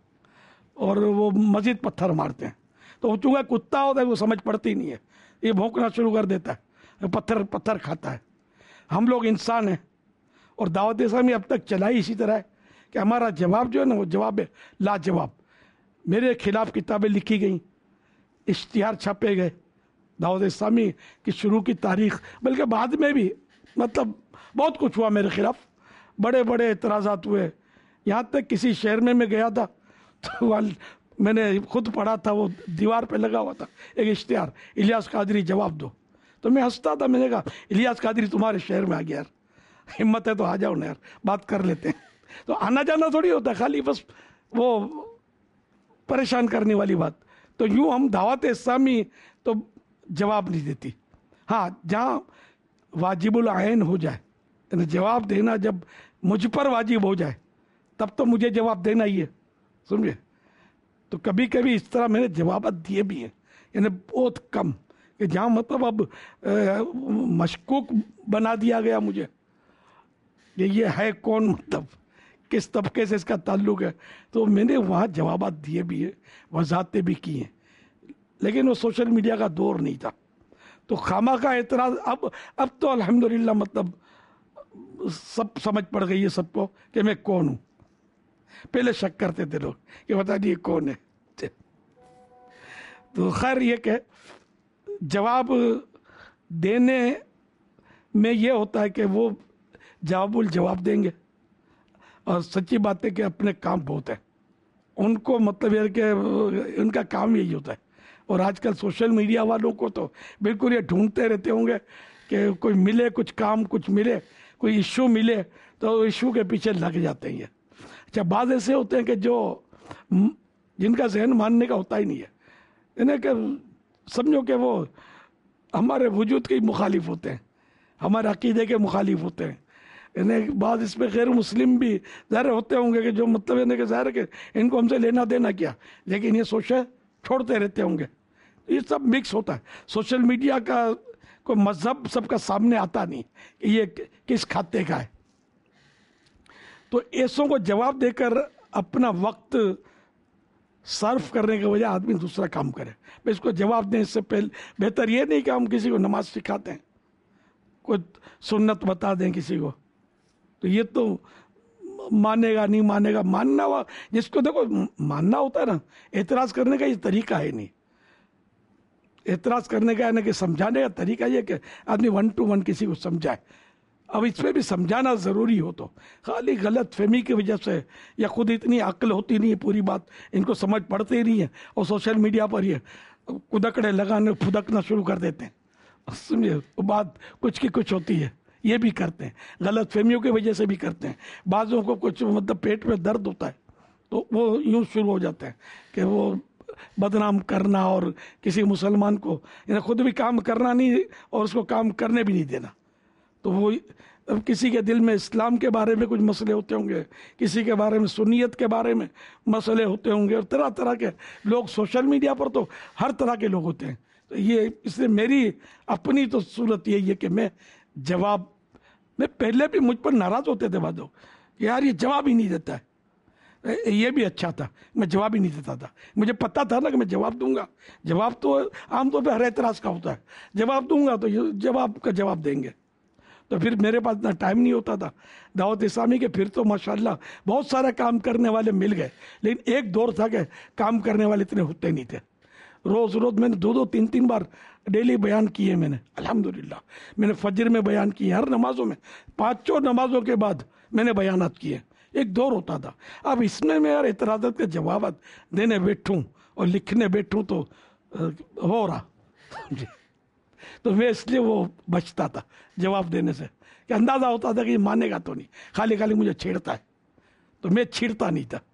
اور وہ مزید پتھر مارتے ہیں. تو چونکہ کتا ہوتا ہے وہ سمجھ پڑتی نہیں ہے، یہ بھونکنا شروع کر دیتا ہے، پتھر پتھر کھاتا ہے. ہم لوگ انسان ہیں اور دعوت اسلامی اب تک چلائی اسی طرح ہے کہ ہمارا جواب جو ہے نا وہ جواب ہے لاجواب. میرے خلاف کتابیں لکھی گئیں، اشتہار چھاپے گئے دعوت اسلامی کی شروع کی تاریخ، بلکہ بعد میں بھی مطلب بہت کچھ ہوا میرے خلاف، بڑے بڑے اعتراضات ہوئے. یہاں تک کسی شہر میں میں گیا تھا تو میں نے خود پڑھا تھا، وہ دیوار پہ لگا ہوا تھا ایک اشتہار، الیاس قادری جواب دو. تو میں ہنستا تھا. میں نے کہا الیاس قادری تمہارے شہر میں آ گیا یار, ہمت ہے تو آ جاؤ نا یار, بات کر لیتے ہیں. تو آنا جانا تھوڑی ہوتا ہے, خالی بس وہ پریشان کرنے والی بات. تو یوں ہم دعوت اسلامی تو جواب نہیں دیتی. ہاں جہاں واجب العین ہو جائے, یعنی جواب دینا جب مجھ پر واجب ہو جائے تب تو مجھے جواب دینا ہی ہے, سمجھے. تو کبھی کبھی اس طرح میں نے جوابات دیے بھی ہیں, یعنی بہت کم, کہ جہاں مطلب اب مشکوک بنا دیا گیا مجھے کہ یہ ہے کون, مطلب کس طبقے سے اس کا تعلق ہے, تو میں نے وہاں جوابات دیے بھی ہیں, وضاحتیں بھی کی ہیں. لیکن وہ سوشل میڈیا کا دور نہیں تھا, تو خامہ کا اعتراض اب اب تو الحمدللہ مطلب سب سمجھ پڑ گئی ہے سب کو کہ میں کون ہوں. پہلے شک کرتے تھے لوگ کہ بتا دیے کون ہے. تو خیر یہ کہ جواب دینے میں یہ ہوتا ہے کہ وہ جواب الجواب دیں گے, اور سچی بات ہے کہ اپنے کام بہت ہے ان کو, مطلب یہ کہ ان کا کام یہی ہوتا ہے. اور آج کل سوشل میڈیا والوں کو تو بالکل یہ ڈھونڈتے رہتے ہوں گے کہ کوئی ملے, کچھ کام کچھ ملے, کوئی ایشو ملے تو ایشو کے پیچھے لگ جاتے ہیں. اچھا بعض ایسے ہوتے ہیں کہ جو جن کا ذہن ماننے کا ہوتا ہی نہیں ہے, یعنی کہ سمجھو کہ وہ ہمارے وجود کے مخالف ہوتے ہیں, ہمارے عقیدے کے مخالف ہوتے ہیں. یعنی بعض اس میں غیر مسلم بھی ظاہر ہوتے ہوں گے کہ جو مطلب یعنی کہ ظاہر ہے کہ ان کو ہم سے لینا دینا کیا, لیکن یہ سوچے چھوڑتے رہتے ہوں گے. یہ سب مکس ہوتا ہے. سوشل میڈیا کا کوئی مذہب سب کا سامنے آتا نہیں کہ یہ کس کھاتے کا ہے. تو ایسوں کو جواب دے کر اپنا وقت صرف کرنے کے وجہ آدمی دوسرا کام کرے. اس کو جواب دیں اس سے پہلے بہتر یہ نہیں کہ ہم کسی کو نماز سکھاتے ہیں, کوئی سنت بتا دیں کسی کو, تو یہ تو مانے گا نہیں مانے گا. ماننا ہوا جس کو دیکھو ماننا ہوتا ہے نا, اعتراض کرنے کا یہ طریقہ ہے نہیں. اعتراض کرنے کا یعنی کہ سمجھانے کا طریقہ یہ کہ آدمی ون ٹو ون کسی کو سمجھائے. اب اس میں بھی سمجھانا ضروری ہو تو خالی غلط فہمی کی وجہ سے, یا خود اتنی عقل ہوتی نہیں ہے, پوری بات ان کو سمجھ پڑتے ہی نہیں ہے, اور سوشل میڈیا پر یہ کدکڑے لگانے پھدکنا شروع کر دیتے ہیں. سمجھے, وہ بات کچھ کی کچھ ہوتی ہے. یہ بھی کرتے ہیں, غلط فہمیوں کی وجہ سے بھی کرتے ہیں. بعضوں کو کچھ مطلب پیٹ میں درد ہوتا ہے تو وہ یوں شروع ہو جاتے ہیں کہ وہ بدنام کرنا, اور کسی مسلمان کو یعنی خود بھی کام کرنا نہیں اور اس کو کام کرنے بھی نہیں دینا. تو وہ اب کسی کے دل میں اسلام کے بارے میں کچھ مسئلے ہوتے ہوں گے, کسی کے بارے میں سنیت کے بارے میں مسئلے ہوتے ہوں گے, اور طرح طرح کے لوگ سوشل میڈیا پر تو ہر طرح کے لوگ ہوتے ہیں. تو یہ اس لیے میری اپنی تو صورت یہی ہے کہ میں جواب, میں پہلے بھی مجھ پر ناراض ہوتے تھے بعض لوگ, یار یہ جواب ہی نہیں دیتا ہے. یہ بھی اچھا تھا, میں جواب ہی نہیں دیتا تھا. مجھے پتا تھا نا کہ میں جواب دوں گا. جواب تو عام طور پہ ہر اعتراض کا ہوتا ہے, جواب دوں گا تو جواب کا جواب دیں گے. تو پھر میرے پاس اتنا ٹائم نہیں ہوتا تھا دعوت اسلامی کے. پھر تو ماشاءاللہ بہت سارا کام کرنے والے مل گئے, لیکن ایک دور تھا کہ کام کرنے والے اتنے ہوتے نہیں تھے. روز روز میں نے دو دو تین تین بار ڈیلی بیان کیے میں نے, الحمدللہ. میں نے فجر میں بیان کیے, ہر نمازوں میں, پانچوں نمازوں کے بعد میں نے بیانات کیے. ایک دور ہوتا تھا. اب اس میں میں یار اعتراضات کے جوابات دینے بیٹھوں اور لکھنے بیٹھوں تو ہو رہا, تو میں اس لیے وہ بچتا تھا جواب دینے سے, کہ اندازہ ہوتا تھا کہ یہ مانے گا تو نہیں, خالی خالی مجھے چھیڑتا ہے. تو میں چھیڑتا نہیں تھا.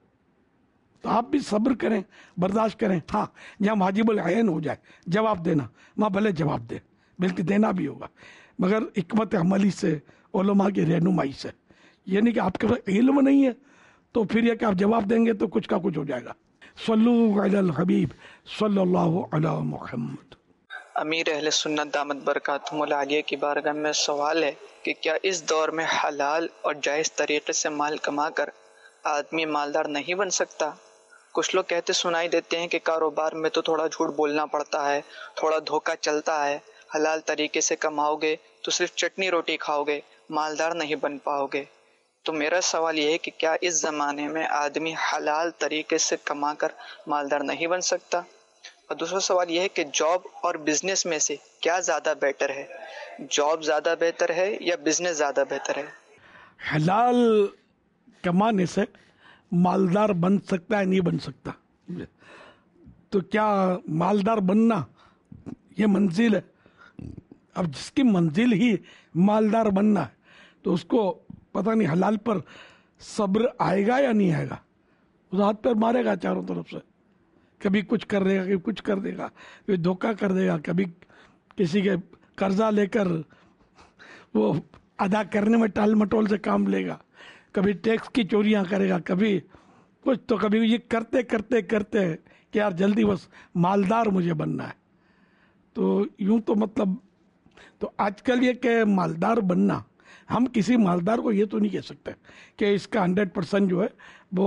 تو آپ بھی صبر کریں, برداشت کریں. ہاں جہاں واجب العین ہو جائے جواب دینا, وہاں بھلے جواب دے, بلکہ دینا بھی ہوگا, مگر حکمت عملی سے, علماء کی رہنمائی سے. یہ نہیں کہ آپ کے پاس علم نہیں ہے تو پھر یہ کہ آپ جواب دیں گے تو کچھ کا کچھ ہو جائے گا. صلو علی الحبیب صلی اللہ علی محمد. امیر اہل سنت دامت برکاتہم العالیہ کی بارگاہ میں سوال ہے کہ کیا اس دور میں حلال اور جائز طریقے سے مال کما کر آدمی مالدار نہیں بن سکتا؟ کچھ لوگ کہتے سنائی دیتے ہیں کہ کاروبار میں تو تھوڑا جھوٹ بولنا پڑتا ہے, تھوڑا دھوکہ چلتا ہے, حلال طریقے سے کماؤ گے تو صرف چٹنی روٹی کھاؤ گے, مالدار نہیں بن پاؤ گے. تو میرا سوال یہ ہے کہ کیا اس زمانے میں آدمی حلال طریقے سے کما کر مالدار نہیں بن سکتا؟ اور دوسرا سوال یہ ہے کہ جاب اور بزنس میں سے کیا زیادہ بیٹر ہے؟ جاب زیادہ بہتر ہے یا بزنس زیادہ بہتر ہے؟ حلال کمانے سے مالدار بن سکتا ہے نہیں بن سکتا؟ تو کیا مالدار بننا یہ منزل ہے؟ اب جس کی منزل ہی مالدار بننا ہے تو اس کو پتہ نہیں حلال پر صبر آئے گا یا نہیں آئے گا. اس ہاتھ پہ مارے گا چاروں طرف سے, کبھی کچھ کر دے گا, کبھی کچھ کر دے گا, کبھی دھوکہ کر دے گا, کبھی کسی کے قرضہ لے کر وہ ادا کرنے میں ٹال مٹول سے کام لے گا, کبھی ٹیکس کی چوریاں کرے گا, کبھی کچھ, تو کبھی یہ کرتے کرتے کرتے کہ یار جلدی بس مالدار مجھے بننا ہے. تو یوں تو مطلب تو آج کل یہ کہ مالدار بننا, ہم کسی مالدار کو یہ تو نہیں کہہ سکتے کہ اس کا ہنڈریڈ پرسینٹ جو ہے وہ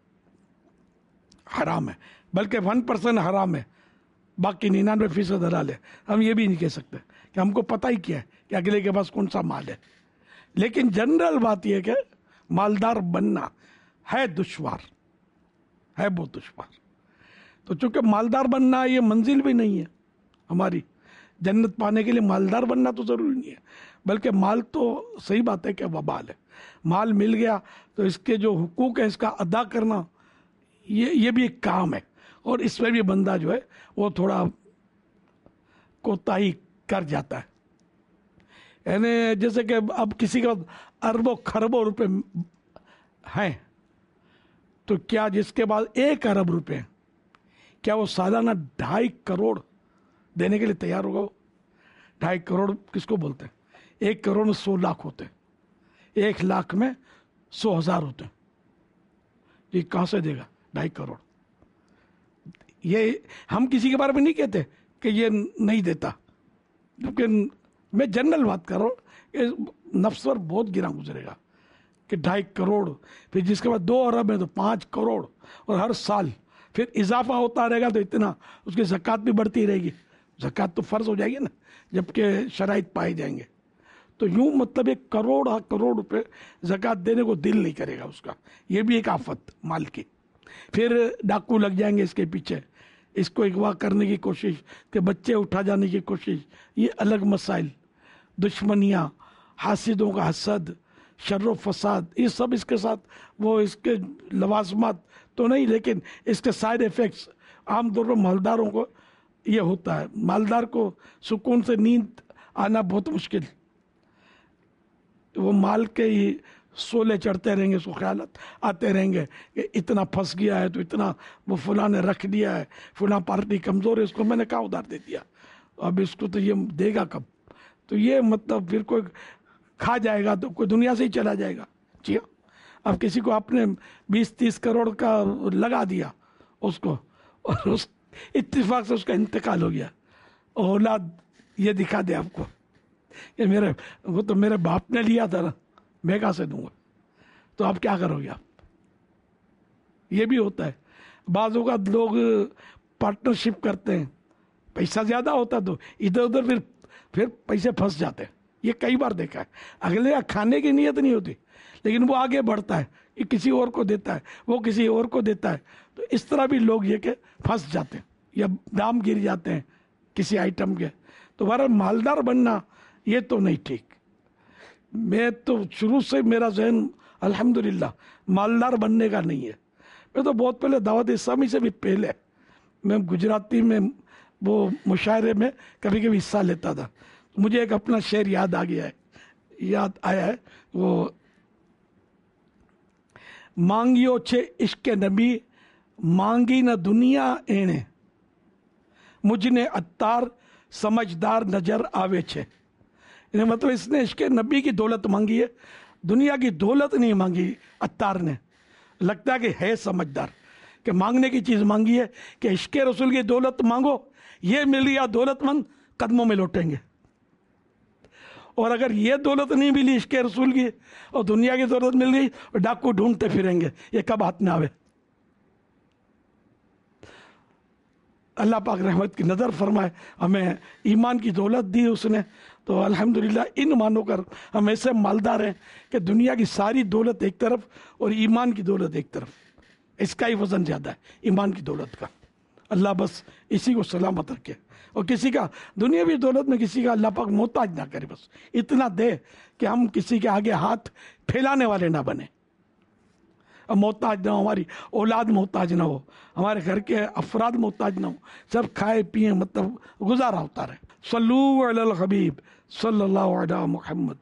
حرام ہے, بلکہ ون پرسینٹ حرام ہے, باقی ننانوے فیصد حلال ہے. ہم یہ بھی نہیں کہہ سکتے کہ ہم کو پتہ ہی کیا ہے کہ اگلے کے پاس کون سا مال ہے. لیکن جنرل بات یہ کہ مالدار بننا ہے دشوار, ہے بہت دشوار. تو چونکہ مالدار بننا یہ منزل بھی نہیں ہے ہماری, جنت پانے کے لیے مالدار بننا تو ضروری نہیں ہے, بلکہ مال تو صحیح بات ہے کہ وبال ہے. مال مل گیا تو اس کے جو حقوق ہیں اس کا ادا کرنا یہ یہ بھی ایک کام ہے, اور اس میں بھی بندہ جو ہے وہ تھوڑا کوتاہی کر جاتا ہے. یعنی جیسے کہ اب کسی کے پاس اربوں خربوں روپے ہیں تو کیا جس کے پاس ایک ارب روپے ہیں کیا وہ سالانہ ڈھائی کروڑ دینے کے لیے تیار ہوگا؟ وہ ڈھائی کروڑ کس کو بولتے ہیں؟ ایک کروڑ میں سو لاکھ ہوتے ہیں, ایک لاکھ میں سو ہزار ہوتے ہیں. یہ کہاں سے دے گا ڈھائی کروڑ؟ یہ ہم کسی کے بارے میں نہیں کہتے کہ یہ نہیں دیتا, لیکن میں جنرل بات کر رہا ہوں کہ نفس پر بہت گرا گزرے گا کہ ڈھائی کروڑ, پھر جس کے بعد دو ارب ہے تو پانچ کروڑ, اور ہر سال پھر اضافہ ہوتا رہے گا تو اتنا اس کی زکوٰۃ بھی بڑھتی رہے گی. زکوٰۃ تو فرض ہو جائے گی نا جبکہ شرائط پائے جائیں گے. تو یوں مطلب ایک کروڑ کروڑ روپے زکوٰۃ دینے کو دل نہیں کرے گا اس کا. یہ بھی ایک آفت مال کی. پھر ڈاکو لگ جائیں گے اس کے پیچھے, اس کو اغوا کرنے کی کوشش, کہ بچے اٹھا جانے کی کوشش, یہ الگ مسائل, دشمنیاں, حاسدوں کا حسد, شر و فساد, یہ سب اس کے ساتھ وہ اس کے لوازمات تو نہیں, لیکن اس کے سائیڈ ایفیکٹس عام طور پر مالداروں کو یہ ہوتا ہے. مالدار کو سکون سے نیند آنا بہت مشکل, وہ مال کے ہی سولے چڑھتے رہیں گے, اس کو خیالات آتے رہیں گے کہ اتنا پھنس گیا ہے تو اتنا وہ فلاں نے رکھ دیا ہے, فلاں پارٹی کمزور ہے, اس کو میں نے کہاں ادھار دے دیا, اب اس کو تو یہ دے گا کب؟ تو یہ مطلب پھر کوئی کھا جائے گا تو کوئی دنیا سے ہی چلا جائے گا. جی ہاں, اب کسی کو آپ نے بیس تیس کروڑ کا لگا دیا اس کو, اور اس اتفاق سے اس کا انتقال ہو گیا, اولاد یہ دکھا دے آپ کو کہ میرے وہ تو میرے باپ نے لیا تھا نا, میں کہاں سے دوں گا, تو آپ کیا کرو گے آپ؟ یہ بھی ہوتا ہے. بعض اوقات لوگ پارٹنرشپ کرتے ہیں, پیسہ زیادہ ہوتا تو ادھر ادھر پھر پھر پیسے پھنس جاتے ہیں. یہ کئی بار دیکھا ہے. اگلے کھانے کی نیت نہیں ہوتی لیکن وہ آگے بڑھتا ہے, یہ کسی اور کو دیتا ہے, وہ کسی اور کو دیتا ہے, تو اس طرح بھی لوگ یہ کہ پھنس جاتے ہیں یا دام گر جاتے ہیں کسی آئٹم کے. تو بہرحال مالدار بننا یہ تو نہیں ٹھیک. میں تو شروع سے میرا ذہن الحمدللہ مالدار بننے کا نہیں ہے. میں تو بہت پہلے دعوت اسلامی سے بھی پہلے میں گجراتی میں وہ مشاعرے میں کبھی کبھی حصہ لیتا تھا. مجھے ایک اپنا شعر یاد آ گیا ہے, یاد آیا ہے, وہ مانگیو چھے عشق نبی مانگی نہ دنیا اینے, مجھ نے عطار سمجھدار نظر آوے چھے. یعنی مطلب اس نے عشق نبی کی دولت مانگی ہے, دنیا کی دولت نہیں مانگی عطار نے. لگتا ہے کہ ہے سمجھدار کہ مانگنے کی چیز مانگی ہے کہ عشق رسول کی دولت مانگو, یہ مل گیا دولت مند قدموں میں لوٹیں گے. اور اگر یہ دولت نہیں ملی عشق رسول کی اور دنیا کی دولت مل گئی اور ڈاکو ڈھونڈتے پھریں گے, یہ کب ہاتھ میں آوے. اللہ پاک رحمت کی نظر فرمائے, ہمیں ایمان کی دولت دی اس نے, تو الحمدللہ ان مانو کر ہم ایسے مالدار ہیں کہ دنیا کی ساری دولت ایک طرف اور ایمان کی دولت ایک طرف, اس کا ہی وزن زیادہ ہے ایمان کی دولت کا. اللہ بس اسی کو سلامت رکھے, اور کسی کا دنیاوی دولت میں کسی کا اللہ پاک محتاج نہ کرے, بس اتنا دے کہ ہم کسی کے آگے ہاتھ پھیلانے والے نہ بنے. اب محتاج نہ ہو, ہماری اولاد محتاج نہ ہو, ہمارے گھر کے افراد محتاج نہ ہو, سب کھائے پیئیں مطلب گزارا ہوتا رہے. صلو علی الحبیب सल्लल्लाहु अला मुहम्मद।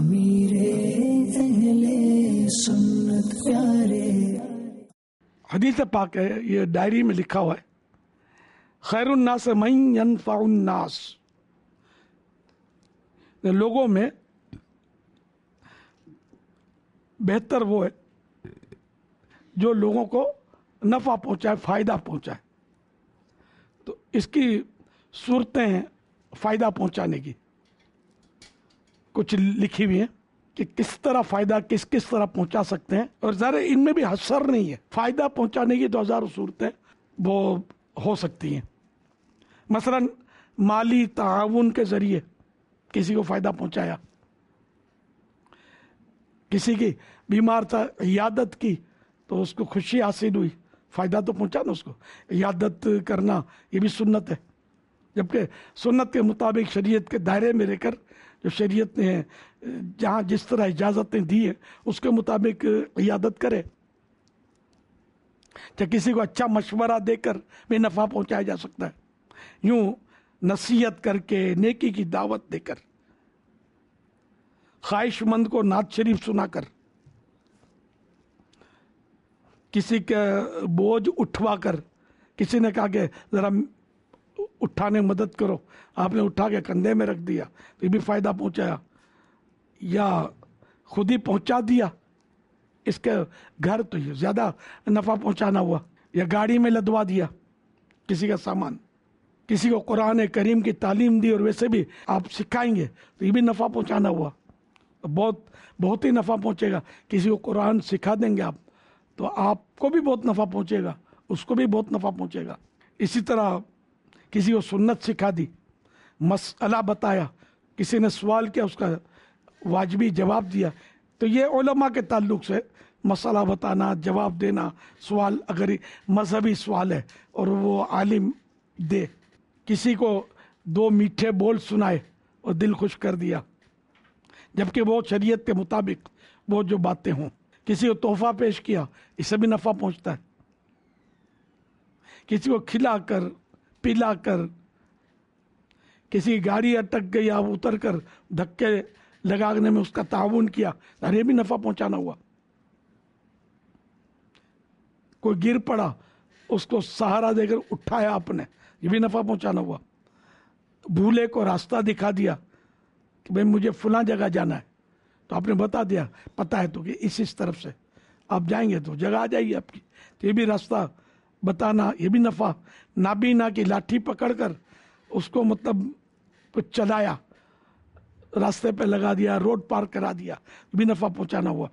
हदीस पाक है, ये डायरी में लिखा हुआ है, खैरुन नास मन यनफउन नास, लोगों में बेहतर वो है जो लोगों को नफ़ा पहुंचाए, फ़ायदा पहुंचाए। तो इसकी सूरतें हैं फ़ायदा पहुंचाने की, कुछ लिखी हुई हैं कि किस तरह फ़ायदा किस किस तरह पहुंचा सकते हैं, और ज़रा इनमें भी हसर नहीं है। फ़ायदा पहुंचाने की दो हज़ार सूरतें वो हो सकती हैं। मसलन माली ताउन के ज़रिए किसी को फ़ायदा पहुंचाया, किसी की बीमार था, इयादत की तो उसको खुशी हासिल हुई, फ़ायदा तो पहुंचा ना उसको। इयादत करना ये भी सुन्नत है, जबकि सुन्नत के मुताबिक शरीयत के दायरे में रहकर जो शरीयत ने जहाँ जिस तरह इजाज़तें दी है उसके मुताबिक इयादत करे। चाहे किसी को अच्छा मशवरा देकर भी नफ़ा पहुंचाया जा सकता है, यूँ नसीहत करके, नेकी की दावत देकर, ख्वाहिशमंद को नात शरीफ सुनाकर, किसी का बोझ उठवा कर, किसी ने कहा कि ज़रा उठाने मदद करो, आपने उठा के कंधे में रख दिया तो ये भी फ़ायदा पहुंचाया, या खुद ही पहुंचा दिया इसके घर, तो ये ज़्यादा नफ़ा पहुंचाना हुआ। या गाड़ी में लदवा दिया किसी का सामान, किसी को कुरान करीम की तालीम दी और वैसे भी आप सिखाएंगे तो ये भी नफ़ा पहुंचाना हुआ। बहुत बहुत ही नफ़ा पहुंचेगा। किसी को कुरान सिखा देंगे आप तो आपको भी बहुत नफ़ा पहुंचेगा, उसको भी बहुत नफ़ा पहुंचेगा। इसी तरह किसी को सुन्नत सिखा दी, मसला बताया, किसी ने सवाल किया उसका वाजबी जवाब दिया, तो ये उलमा के ताल्लुक़ से मसला बताना, जवाब देना, सवाल अगर मजहबी सवाल है और वो आलिम दे, किसी को दो मीठे बोल सुनाए और दिल खुश कर दिया जबकि वो शरीयत के मुताबिक वो जो बातें हों, किसी को तोहफा पेश किया, इससे भी नफ़ा पहुंचता है। किसी को खिलाकर पिलाकर, किसी की गाड़ी अटक गई, आप उतर कर धक्के लगाने में उसका ताउन किया, अरे भी नफ़ा पहुंचाना हुआ। कोई गिर पड़ा, उसको सहारा देकर उठाया आपने, ये भी नफ़ा पहुंचाना हुआ। भूले को रास्ता दिखा दिया कि भाई मुझे फलां जगह जाना है, तो आपने बता दिया, पता है तो कि इस इस तरफ से आप जाएंगे तो जगह आ जाएगी आपकी, तो ये भी रास्ता बताना, ये भी नफ़ा। नाबीना की लाठी पकड़कर उसको मतलब कुछ चलाया, रास्ते पे लगा दिया, रोड पार करा दिया, भी नफ़ा पहुंचाना हुआ।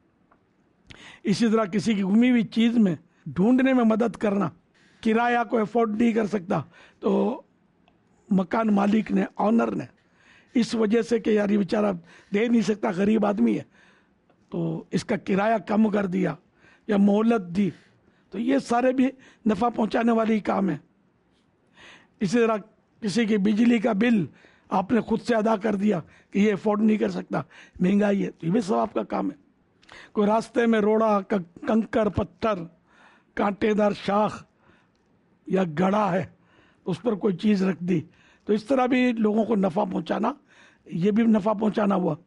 इसी तरह किसी की गुमी हुई चीज़ में ढूंढने में मदद करना, किराया को अफोर्ड नहीं कर सकता तो मकान मालिक ने, ऑनर ने, इस वजह से कि यार ये बेचारा दे नहीं सकता, गरीब आदमी है, तो इसका किराया कम कर दिया या मोहलत दी, तो ये सारे भी नफ़ा पहुंचाने वाले ही काम है। इसी तरह किसी की बिजली का बिल आपने खुद से अदा कर दिया कि ये अफोर्ड नहीं कर सकता, महंगाई है, तो ये भी सब आपका काम है। कोई रास्ते में रोड़ा, कंकर, पत्थर, कांटेदार शाख या गड़ा है, उस पर कोई चीज़ रख दी, तो इस तरह भी लोगों को नफ़ा पहुंचाना, ये भी नफ़ा पहुंचाना हुआ।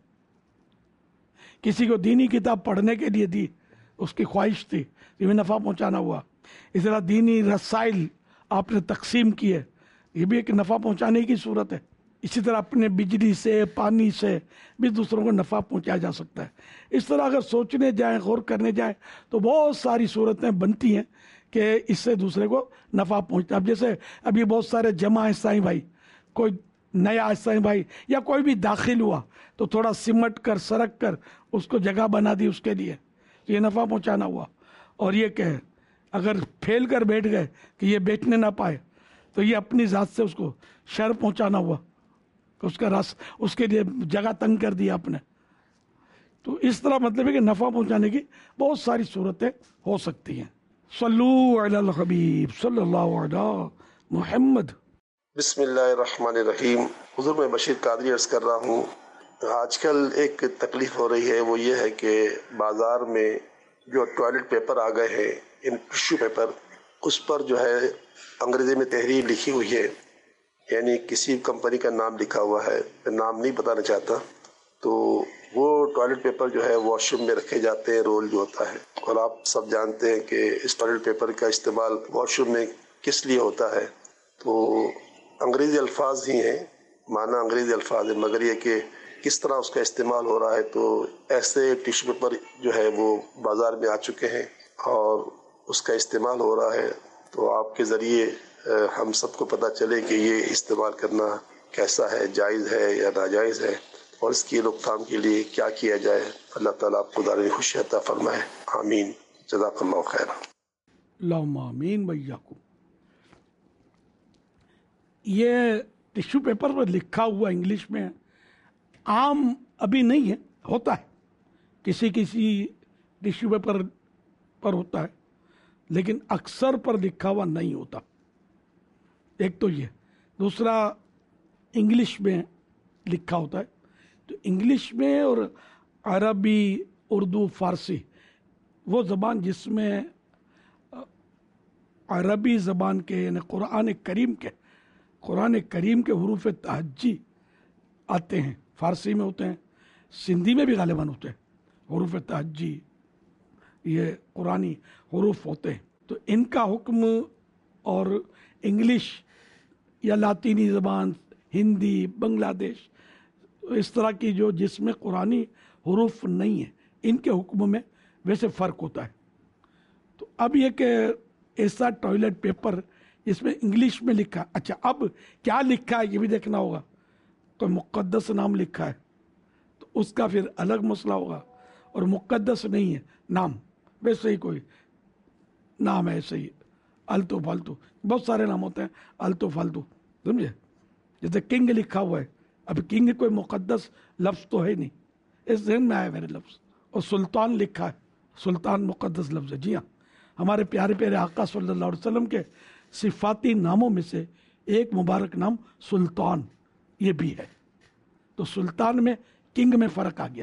किसी को दीनी किताब पढ़ने के लिए दी, उसकी ख्वाहिश थी, ये भी नफ़ा पहुंचाना हुआ। इस तरह दीनी रसाइल आपने तकसीम किए, ये भी एक नफ़ा पहुंचाने की सूरत है। इसी तरह अपने बिजली से, पानी से भी दूसरों को नफ़ा पहुंचाया जा सकता है। इस तरह अगर सोचने जाएं, गौर करने जाएं तो बहुत सारी सूरतें बनती हैं कि इससे दूसरे को नफ़ा पहुंचता। अब जैसे अभी बहुत सारे जमा हैं साईं भाई, कोई नया साईं भाई या कोई भी दाखिल हुआ तो थोड़ा सिमट कर, सरक कर उसको जगह बना दी उसके लिए, तो ये नफ़ा पहुंचाना हुआ। और ये कहे अगर फैल कर बैठ गए कि ये बैठने ना पाए, तो ये अपनी ज़ात से उसको शर पहुंचाना हुआ, उसका रास उसके लिए जगह तंग कर दिया आपने। तो इस तरह मतलब है कि नफ़ा पहुंचाने की बहुत सारी सूरतें हो सकती हैं। सल्लू अलल हबीब सल्लल्लाहु अलैहि मुहम्मद। बिस्मिल्लाहिर्रहमानिर्रहीम। हुज़ूर मैं बशीर कादरी अर्ज़ कर रहा हूँ। आजकल एक तकलीफ़ हो रही है, वो ये है कि बाज़ार में जो टॉयलेट पेपर आ गए हैं, इन टिश्यू पेपर, उस पर जो है अंग्रेज़ी में तहरीर लिखी हुई है یعنی کسی کمپنی کا نام لکھا ہوا ہے، میں نام نہیں بتانا چاہتا، تو وہ ٹوائلٹ پیپر جو ہے واش روم میں رکھے جاتے ہیں، رول جو ہوتا ہے، اور آپ سب جانتے ہیں کہ اس ٹوائلٹ پیپر کا استعمال واش روم میں کس لیے ہوتا ہے. تو انگریزی الفاظ ہی ہیں، معنی انگریزی الفاظ ہیں، مگر یہ کہ کس طرح اس کا استعمال ہو رہا ہے. تو ایسے ٹیشو پیپر جو ہے وہ بازار میں آ چکے ہیں اور اس کا استعمال ہو رہا ہے. تو آپ کے ذریعے ہم سب کو پتہ چلے کہ یہ استعمال کرنا کیسا ہے، جائز ہے یا ناجائز ہے، اور اس کی روک تھام کے لیے کیا کیا جائے. اللہ تعالیٰ آپ کو دارِ خوشی عطا فرمائے. آمین. جزاک اللہ خیر. اللہم آمین وإیاکم. یہ ٹیشو پیپر پر لکھا ہوا انگلش میں عام ابھی نہیں ہے، ہوتا ہے کسی کسی ٹیشو پیپر پر ہوتا ہے، لیکن اکثر پر لکھا ہوا نہیں ہوتا. ایک تو یہ، دوسرا انگلش میں لکھا ہوتا ہے. تو انگلش میں اور عربی، اردو، فارسی، وہ زبان جس میں عربی زبان کے یعنی قرآن کریم کے قرآن کریم کے حروف تہجی آتے ہیں، فارسی میں ہوتے ہیں، سندھی میں بھی غالباً ہوتے ہیں حروف تہجی، یہ قرآنی حروف ہوتے ہیں. تو ان کا حکم اور انگلش یا لاطینی زبان، ہندی، بنگلہ دیش، اس طرح کی جو جس میں قرآنی حروف نہیں ہیں، ان کے حکم میں ویسے فرق ہوتا ہے. تو اب یہ کہ ایسا ٹوائلٹ پیپر جس میں انگلش میں لکھا، اچھا اب کیا لکھا ہے یہ بھی دیکھنا ہوگا. کوئی مقدس نام لکھا ہے تو اس کا پھر الگ مسئلہ ہوگا، اور مقدس نہیں ہے نام، ویسے ہی کوئی نام ہے ایسے ہی التو فالتو، بہت سارے نام ہوتے ہیں التو فالتو، سمجھے. جیسے کنگ لکھا ہوا ہے، اب کنگ کوئی مقدس لفظ تو ہے نہیں، اس ذہن میں آیا میرے لفظ. اور سلطان لکھا ہے، سلطان مقدس لفظ ہے. جی ہاں، ہمارے پیارے پیارے آقا صلی اللہ علیہ وسلم کے صفاتی ناموں میں سے ایک مبارک نام سلطان یہ بھی ہے. تو سلطان میں کنگ میں فرق آ گیا.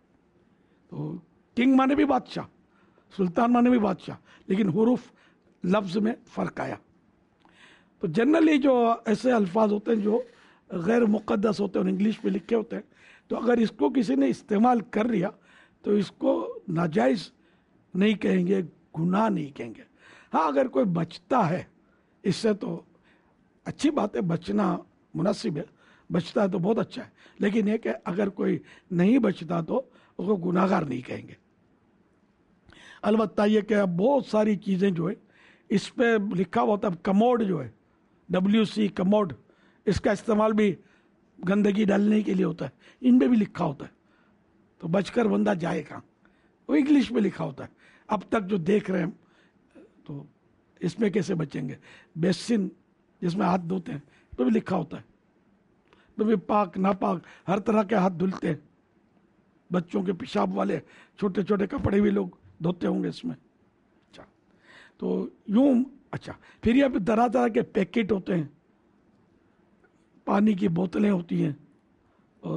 تو کنگ مانے بھی بادشاہ، سلطان مانے بھی بادشاہ، لیکن حروف لفظ میں فرق آیا. تو جنرلی جو ایسے الفاظ ہوتے ہیں جو غیر مقدس ہوتے ہیں اور انگلش میں لکھے ہوتے ہیں، تو اگر اس کو کسی نے استعمال کر لیا تو اس کو ناجائز نہیں کہیں گے، گناہ نہیں کہیں گے. ہاں اگر کوئی بچتا ہے اس سے تو اچھی بات ہے، بچنا مناسب ہے، بچتا ہے تو بہت اچھا ہے. لیکن یہ کہ اگر کوئی نہیں بچتا تو اس کو گناہ گار نہیں کہیں گے. البتہ یہ کہ اب بہت ساری چیزیں جو ہے اس پہ لکھا ہوا ہوتا ہے. کموڈ جو ہے، ڈبلیو سی کموڈ، اس کا استعمال بھی گندگی ڈالنے کے لیے ہوتا ہے، ان میں بھی لکھا ہوتا ہے. تو بچ کر بندہ جائے کہاں، وہ انگلش میں لکھا ہوتا ہے. اب تک جو دیکھ رہے ہیں تو اس میں کیسے بچیں گے. بیسن جس میں ہاتھ دھوتے ہیں تو بھی لکھا ہوتا ہے، تو بھی پاک ناپاک ہر طرح کے ہاتھ دھلتے ہیں. بچوں کے پیشاب والے چھوٹے چھوٹے کپڑے بھی لوگ دھوتے ہوں گے اس میں. اچھا تو یوں اچھا پھر یہ طرح طرح کے پیکٹ ہوتے ہیں، پانی کی بوتلیں ہوتی ہیں، اور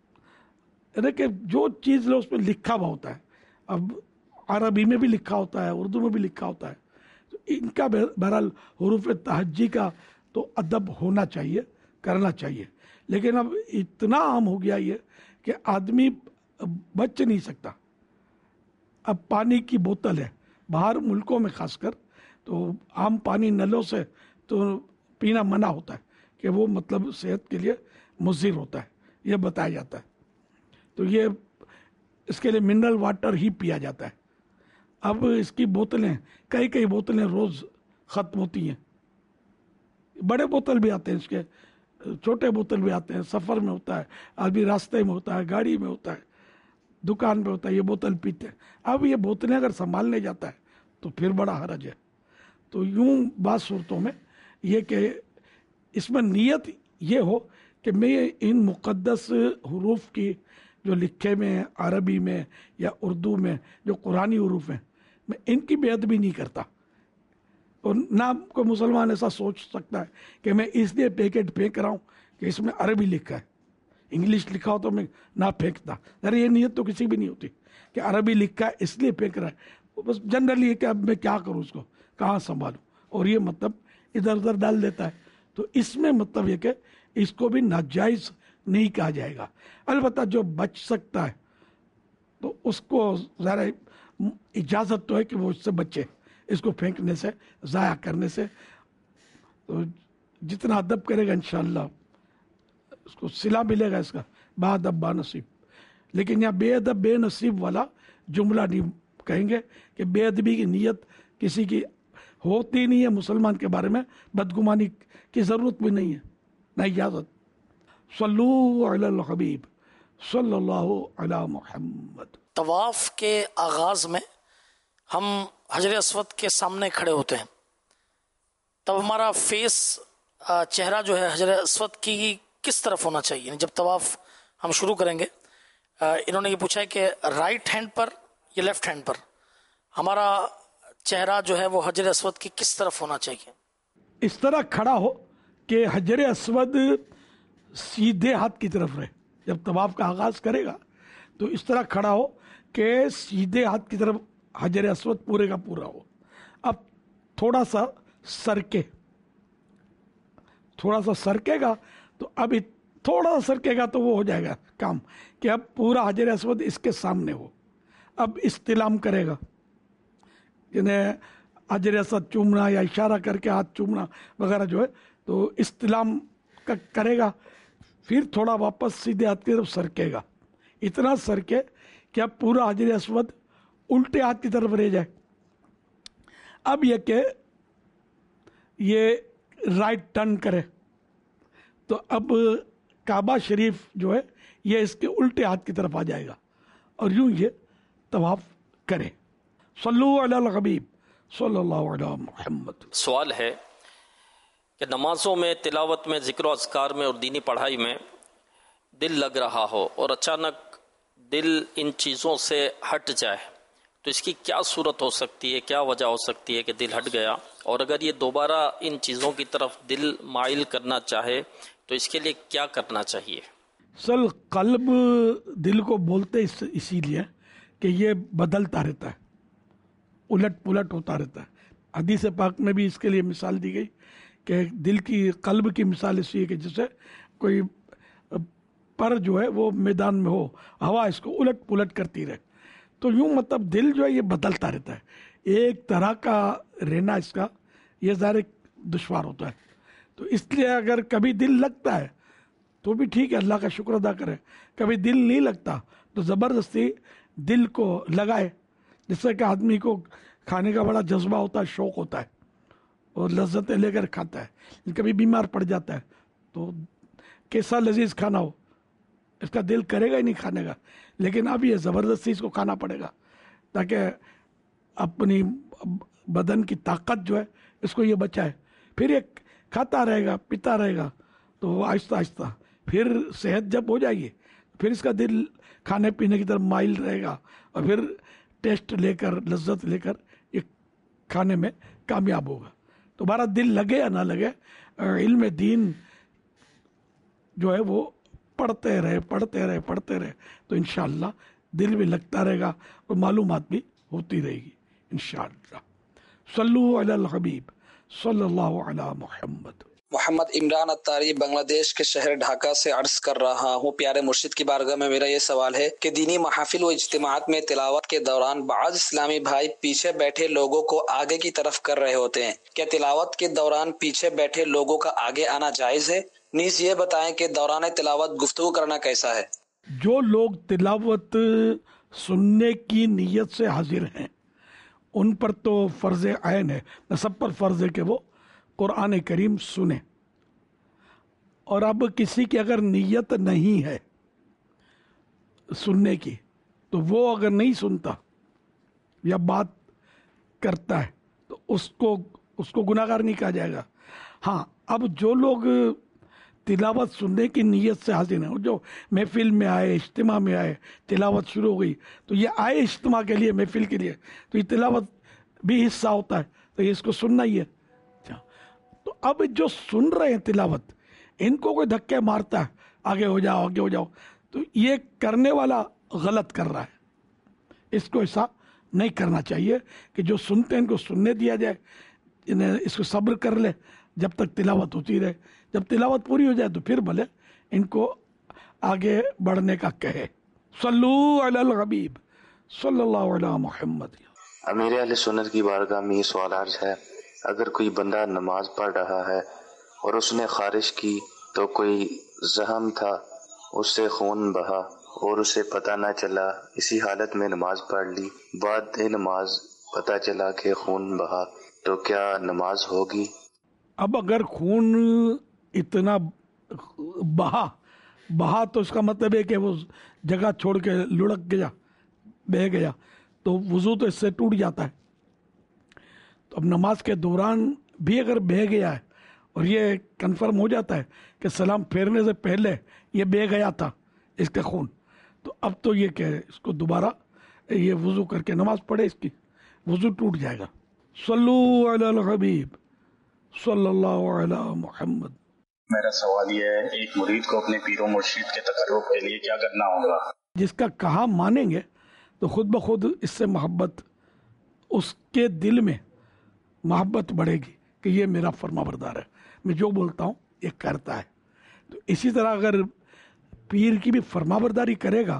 کہ جو چیز اس پہ لکھا ہوا ہوتا ہے. اب عربی میں بھی لکھا ہوتا ہے، اردو میں بھی لکھا ہوتا ہے. تو ان کا بہرحال حروف تہجی کا تو ادب ہونا چاہیے، کرنا چاہیے. لیکن اب اتنا عام ہو گیا یہ کہ آدمی بچ نہیں سکتا. اب پانی کی بوتل ہے باہر ملکوں میں خاص کر، تو عام پانی نلوں سے تو پینا منع ہوتا ہے کہ وہ مطلب صحت کے لیے مضر ہوتا ہے، یہ بتایا جاتا ہے. تو یہ اس کے لیے منرل واٹر ہی پیا جاتا ہے. اب اس کی بوتلیں کئی کئی بوتلیں روز ختم ہوتی ہیں. بڑے بوتل بھی آتے ہیں اس کے، چھوٹے بوتل بھی آتے ہیں. سفر میں ہوتا ہے آدمی، راستے میں ہوتا ہے، گاڑی میں ہوتا ہے، دکان پہ ہوتا ہے، یہ بوتل پیتے ہیں. اب یہ بوتلیں اگر سنبھالنے جاتا ہے تو پھر بڑا حرج ہے. تو یوں بعض صورتوں میں یہ کہ اس میں نیت یہ ہو کہ میں ان مقدس حروف کی جو لکھے میں عربی میں یا اردو میں جو قرآنی حروف ہیں، میں ان کی بے ادبی نہیں کرتا. اور نہ کوئی مسلمان ایسا سوچ سکتا ہے کہ میں اس لیے پیکٹ پھینک رہا ہوں کہ اس میں عربی لکھا ہے، انگلش لکھا ہو تو میں نہ پھینکتا. ذرا یہ نیت تو کسی بھی نہیں ہوتی کہ عربی لکھا ہے اس لیے پھینک رہا ہے. بس جنرلی یہ کہ اب میں کیا کروں، اس کو کہاں سنبھالوں، اور یہ مطلب ادھر ادھر ڈال دیتا ہے. تو اس میں مطلب یہ کہ اس کو بھی ناجائز نہیں کہا جائے گا. البتہ جو بچ سکتا ہے تو اس کو ذرا اجازت تو ہے کہ وہ اس سے بچے، اس کو پھینکنے سے، ضائع کرنے سے. تو جتنا ادب کرے گا انشاءاللہ اس کو صلہ ملے گا اس کا، با ادب با نصیب. لیکن یہاں بے ادب بے نصیب والا جملہ نہیں کہیں گے کہ بے ادبی کی نیت کسی کی ہوتی نہیں ہے. مسلمان کے بارے میں بدگمانی کی ضرورت بھی نہیں ہے، نہ اجازت. صلو علی الحبیب صلی اللہ علی محمد. طواف کے آغاز میں ہم حجر اسود کے سامنے کھڑے ہوتے ہیں، تب ہمارا فیس چہرہ جو ہے حجر اسود کی کس طرف ہونا چاہیے؟ یعنی جب طواف ہم شروع کریں گے، انہوں نے یہ پوچھا ہے کہ رائٹ ہینڈ پر یا لیفٹ ہینڈ پر ہمارا چہرہ جو ہے وہ حجر اسود کی کس طرف ہونا چاہیے؟ اس طرح کھڑا ہو کہ حجر اسود سیدھے ہاتھ کی طرف رہے. جب طواف کا آغاز کرے گا تو اس طرح کھڑا ہو کہ سیدھے ہاتھ کی طرف حجر اسود پورے کا پورا ہو. اب تھوڑا سا سرکے تھوڑا سا سرکے گا تو اب تھوڑا سا سرکے گا تو وہ ہو جائے گا کام کہ اب پورا حجر اسود اس کے سامنے ہو. اب استلام کرے گا، یعنی حجر اسود چومنا یا اشارہ کر کے ہاتھ چومنا وغیرہ جو ہے تو استلام کرے گا. پھر تھوڑا واپس سیدھے ہاتھ کی طرف سرکے گا، اتنا سرکے کہ اب پورا حجر اسود الٹے ہاتھ کی طرف رہ جائے. اب یہ کہ یہ رائٹ ٹرن کرے تو اب کعبہ شریف جو ہے یہ اس کے الٹے ہاتھ کی طرف آ جائے گا اور یوں یہ طواف کرے. صلو علی الحبیب صلی اللہ علیہ محمد. سوال ہے کہ نمازوں میں، تلاوت میں، ذکر و اذکار میں اور دینی پڑھائی میں دل لگ رہا ہو اور اچانک دل ان چیزوں سے ہٹ جائے تو اس کی کیا صورت ہو سکتی ہے، کیا وجہ ہو سکتی ہے کہ دل ہٹ گیا؟ اور اگر یہ دوبارہ ان چیزوں کی طرف دل مائل کرنا چاہے تو اس کے لیے کیا کرنا چاہیے؟ سل قلب دل کو بولتے اس اسی لیے کہ یہ بدلتا رہتا ہے، الٹ پلٹ ہوتا رہتا ہے. حدیث پاک میں بھی اس کے لیے مثال دی گئی کہ دل کی قلب کی مثال اسی ہے کہ جسے کوئی پر جو ہے وہ میدان میں ہو، ہوا اس کو الٹ پلٹ کرتی رہے. تو یوں مطلب دل جو ہے یہ بدلتا رہتا ہے، ایک طرح کا رہنا اس کا یہ ظاہر دشوار ہوتا ہے. تو اس لیے اگر کبھی دل لگتا ہے تو بھی ٹھیک ہے، اللہ کا شکر ادا کرے. کبھی دل نہیں لگتا تو زبردستی دل کو لگائے. جس سے کہ آدمی کو کھانے کا بڑا جذبہ ہوتا ہے، شوق ہوتا ہے اور لذتیں لے کر کھاتا ہے. کبھی بیمار پڑ جاتا ہے تو کیسا لذیذ کھانا ہو اس کا دل کرے گا ہی نہیں کھانے کا، لیکن اب یہ زبردستی اس کو کھانا پڑے گا تاکہ اپنی بدن کی طاقت جو ہے اس کو یہ بچائے. پھر یہ کھاتا رہے گا، پیتا رہے گا تو وہ آہستہ آہستہ پھر صحت جب ہو جائے گی پھر اس کا دل کھانے پینے کی طرف مائل رہے گا اور پھر ٹیسٹ لے کر، لذت لے کر یہ کھانے میں کامیاب ہوگا. تو ہمارا دل لگے یا نہ لگے، علم دین جو ہے وہ پڑھتے رہے پڑھتے رہے پڑھتے رہے تو انشاءاللہ دل بھی لگتا رہے گا اور معلومات بھی ہوتی رہے گی انشاءاللہ. صلو علی الحبیب صلی اللہ علی محمد. محمد عمران اتاری بنگلہ دیش کے شہر ڈھاکہ سے عرض کر رہا ہوں. پیارے مرشد کی بارگاہ میں میرا یہ سوال ہے کہ دینی محافل و اجتماعات میں تلاوت کے دوران بعض اسلامی بھائی پیچھے بیٹھے لوگوں کو آگے کی طرف کر رہے ہوتے ہیں. کیا تلاوت کے دوران پیچھے بیٹھے لوگوں کا آگے آنا جائز ہے؟ نیز یہ بتائیں کہ دوران تلاوت گفتگو کرنا کیسا ہے؟ جو لوگ تلاوت سننے کی نیت سے حاضر ہیں ان پر تو فرض عین ہے، سب پر فرض ہے کہ وہ قرآن کریم سنیں. اور اب کسی کی اگر نیت نہیں ہے سننے کی تو وہ اگر نہیں سنتا یا بات کرتا ہے تو اس کو اس کو گناہ گار نہیں کہا جائے گا. ہاں اب جو لوگ تلاوت سننے کی نیت سے حاضر ہیں، جو محفل میں آئے، اجتماع میں آئے، تلاوت شروع ہو گئی تو یہ آئے اجتماع کے لیے، محفل کے لیے، تو یہ تلاوت بھی حصہ ہوتا ہے تو یہ اس کو سننا ہی ہے. تو اب جو سن رہے ہیں تلاوت ان کو کوئی دھکے مارتا ہے آگے ہو جاؤ آگے ہو جاؤ تو یہ کرنے والا غلط کر رہا ہے. اس کو ایسا نہیں کرنا چاہیے کہ جو سنتے ہیں ان کو سننے دیا جائے، انہیں اس کو صبر کر لے जब तक तिलावत होती रहे। जब तिलावत पूरी हो जाए तो फिर भले इनको आगे बढ़ने का कहे। सल्लू अलल हबीब सल्लल्लाहु अलैहि मुहम्मद। अमीर अहले सुन्नत की बारगाह में ये सवाल अर्ज है, अगर कोई बंदा नमाज पढ़ रहा है और उसने खारिश की तो कोई जहम था, उससे खून बहा और उसे पता न चला, इसी हालत में नमाज पढ़ ली, बाद नमाज पता चला कि खून बहा, तो क्या नमाज होगी? अब अगर खून इतना बहा बहा तो इसका मतलब है कि वो जगह छोड़ के लुढ़क गया, बह गया, तो वुज़ू तो इससे टूट जाता है। तो अब नमाज के दौरान भी अगर बह गया है और ये कंफर्म हो जाता है कि सलाम फेरने से पहले ये बह गया था इसका खून, तो अब तो ये क्या है, इसको दोबारा ये वुज़ू करके नमाज पढ़े, इसकी वुज़ू टूट जाएगा। सल्लू अलल हबीब सल्लल्लाहु अलैहि मुहम्मद। मेरा सवाल ये है, एक मुरीद को अपने पीरो मुर्शिद के तकर्रुब के लिए क्या करना होगा? जिसका कहा मानेंगे तो खुद ब खुद इससे मोहब्बत, उसके दिल में मोहब्बत बढ़ेगी कि ये मेरा फरमाबरदार है, मैं जो बोलता हूँ ये करता है। तो इसी तरह अगर पीर की भी फरमाबरदारी करेगा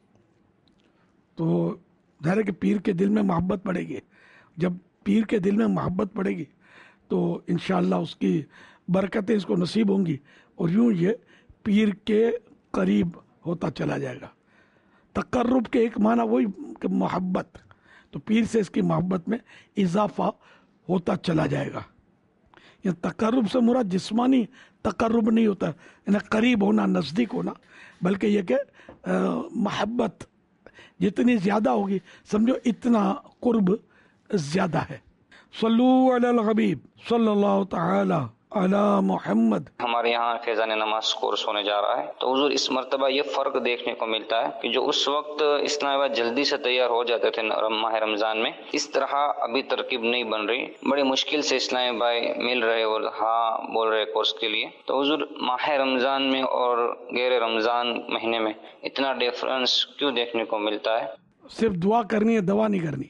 तो ज़ाहिर है कि पीर के दिल में मोहब्बत बढ़ेगी। जब पीर के दिल में मोहब्बत बढ़ेगी तो इंशाअल्लाह उसकी बरकतें इसको नसीब होंगी और यूं ये पीर के करीब होता चला जाएगा। तकर्रुब के एक माना वही कि मोहब्बत, तो पीर से इसकी मोहब्बत में इजाफा होता चला जाएगा। ये तकर्रुब से मुराद जिस्मानी तकर्रुब नहीं होता, यानी करीब होना, नज़दीक होना, बल्कि यह कि मोहब्बत जितनी ज़्यादा होगी समझो इतना कुर्ब ज़्यादा है। सल्लू अलल हबीब सल्लल्लाहु तआला अला मुहम्मद। हमारे यहाँ फैज़ान नमाज कोर्स होने जा रहा है, तो हुजूर इस मरतबा ये फ़र्क देखने को मिलता है कि जो उस वक्त इस्लाम जल्दी से तैयार हो जाते थे माह रमज़ान में, इस तरह अभी तरकीब नहीं बन रही, बड़ी मुश्किल से इस्लामी भाई मिल रहे और हाँ बोल रहे कोर्स के लिए। तो हुजूर माह रमज़ान में और गैर रमज़ान महीने में इतना डिफरेंस क्यों देखने को मिलता है? सिर्फ दुआ करनी है, दवा नहीं करनी।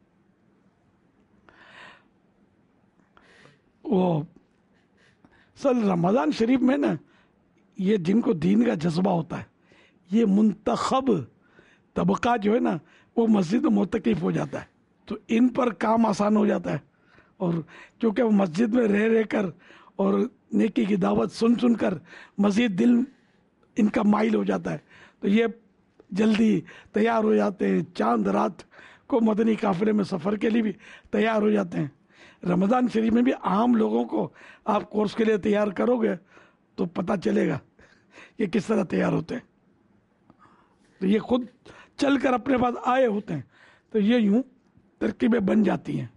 वो सल रमज़ान शरीफ में ना, ये जिनको दीन का जज्बा होता है, ये मुंतखब तबका जो है ना, वो मस्जिद में मुतकिफ हो जाता है, तो इन पर काम आसान हो जाता है। और क्योंकि वो मस्जिद में रह रह कर और नेकी की दावत सुन सुन कर मज़ीद दिल इनका माइल हो जाता है, तो ये जल्दी तैयार हो जाते हैं। चांद रात को मदनी काफ़िले में सफ़र के लिए भी तैयार हो जाते हैं। रमज़ान शरीफ में भी आम लोगों को आप कोर्स के लिए तैयार करोगे तो पता चलेगा ये किस तरह तैयार होते हैं। तो ये खुद चल कर अपने पास आए होते हैं, तो ये यूं तरकीबें बन जाती हैं।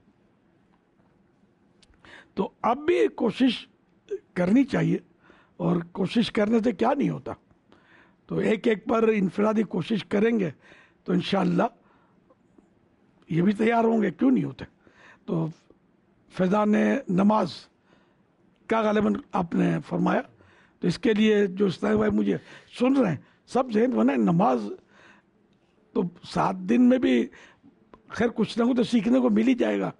तो अब भी कोशिश करनी चाहिए, और कोशिश करने से क्या नहीं होता, तो एक एक पर इनफरादी कोशिश करेंगे तो इंशाअल्लाह ये भी तैयार होंगे, क्यों नहीं होते। तो फैज़ान नमाज का गालिबन आपने फरमाया, तो इसके लिए जो इस्लामी भाई मुझे सुन रहे हैं सब जहन बनाए, नमाज तो सात दिन में भी खैर कुछ ना कुछ तो सीखने को मिल ही जाएगा।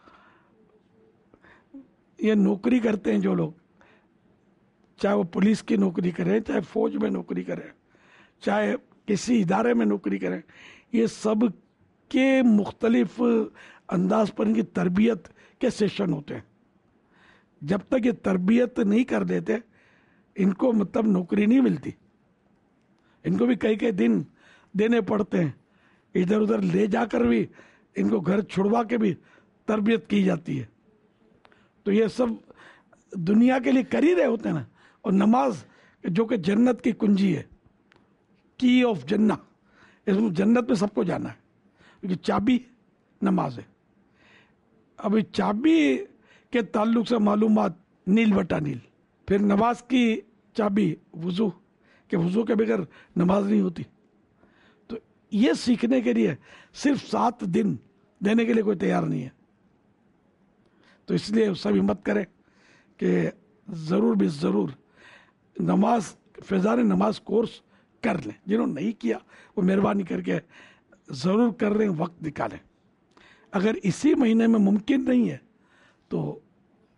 ये नौकरी करते हैं जो लोग, चाहे वो पुलिस की नौकरी करें, चाहे फौज में नौकरी करें, चाहे किसी इदारे में नौकरी करें, ये सब के मुख्तलिफ अंदाज पर इनकी तरबियत के सेशन होते हैं। जब तक ये तरबियत नहीं कर देते इनको मतलब नौकरी नहीं मिलती। इनको भी कई कई दिन देने पड़ते हैं, इधर उधर ले जाकर भी इनको घर छुड़वा के भी तरबियत की जाती है। तो ये सब दुनिया के लिए कर ही रहे होते हैं ना। और नमाज जो कि जन्नत की कुंजी है, की ऑफ जन्ना, इसमें जन्नत में सबको जाना है, क्योंकि चाबी नमाज है। अभी चाबी के ताल्लुक से मालूमात नील बटा नील। फिर नमाज की चाबी वुज़ू, के वुज़ू के बगैर नमाज नहीं होती। तो ये सीखने के लिए सिर्फ सात दिन देने के लिए कोई तैयार नहीं है। तो इसलिए सब हिम्मत करें कि ज़रूर भी ज़रूर नमाज, फैज़ान नमाज कोर्स कर लें। जिन्होंने नहीं किया वो मेहरबानी करके ज़रूर कर लें, वक्त निकालें। अगर इसी महीने में मुमकिन नहीं है तो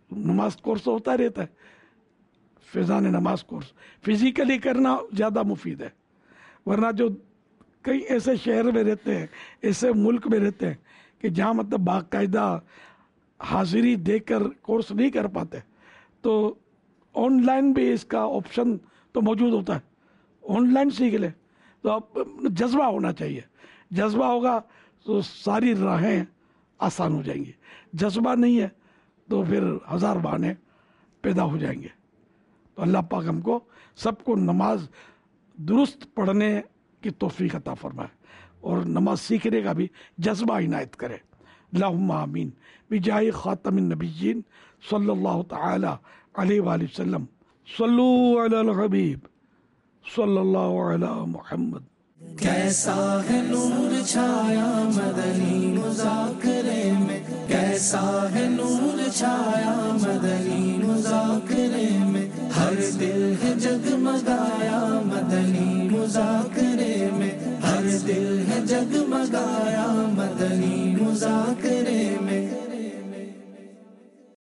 नमाज कोर्स होता रहता है, फिजान नमाज कोर्स फिजिकली करना ज़्यादा मुफीद है। वरना जो कई ऐसे शहर में रहते हैं, ऐसे मुल्क में रहते हैं कि जहाँ मतलब बाकायदा हाजिरी देकर कोर्स नहीं कर पाते, तो ऑनलाइन भी इसका ऑप्शन तो मौजूद होता है, ऑनलाइन सीख ले। तो अब जज्बा होना चाहिए, जज्बा होगा तो सारी राहें आसान हो जाएंगी। जज्बा नहीं है तो फिर हज़ार बहाने पैदा हो जाएंगे। तो अल्लाह पाक हमको सबको नमाज दुरुस्त पढ़ने की तौफीक अता फरमाए और नमाज सीखने का भी जज्बा इनायत करे। अल्लाहुम्मा आमीन बिजाहि खातमिन नबिय्यीन सल्लल्लाहु तआला अलैहि वसल्लम। सल्लू अलल हबीब सल्लल्लाहु अला मुहम्मद। कैसा है नूर छाया मदनी मुज़ाकरे में, कैसा है नूर छाया मदनी मुज़ाकरे में, हर दिल है जगमगाया मदनी मुज़ाकरे में, हर दिल है जगमगाया मदनी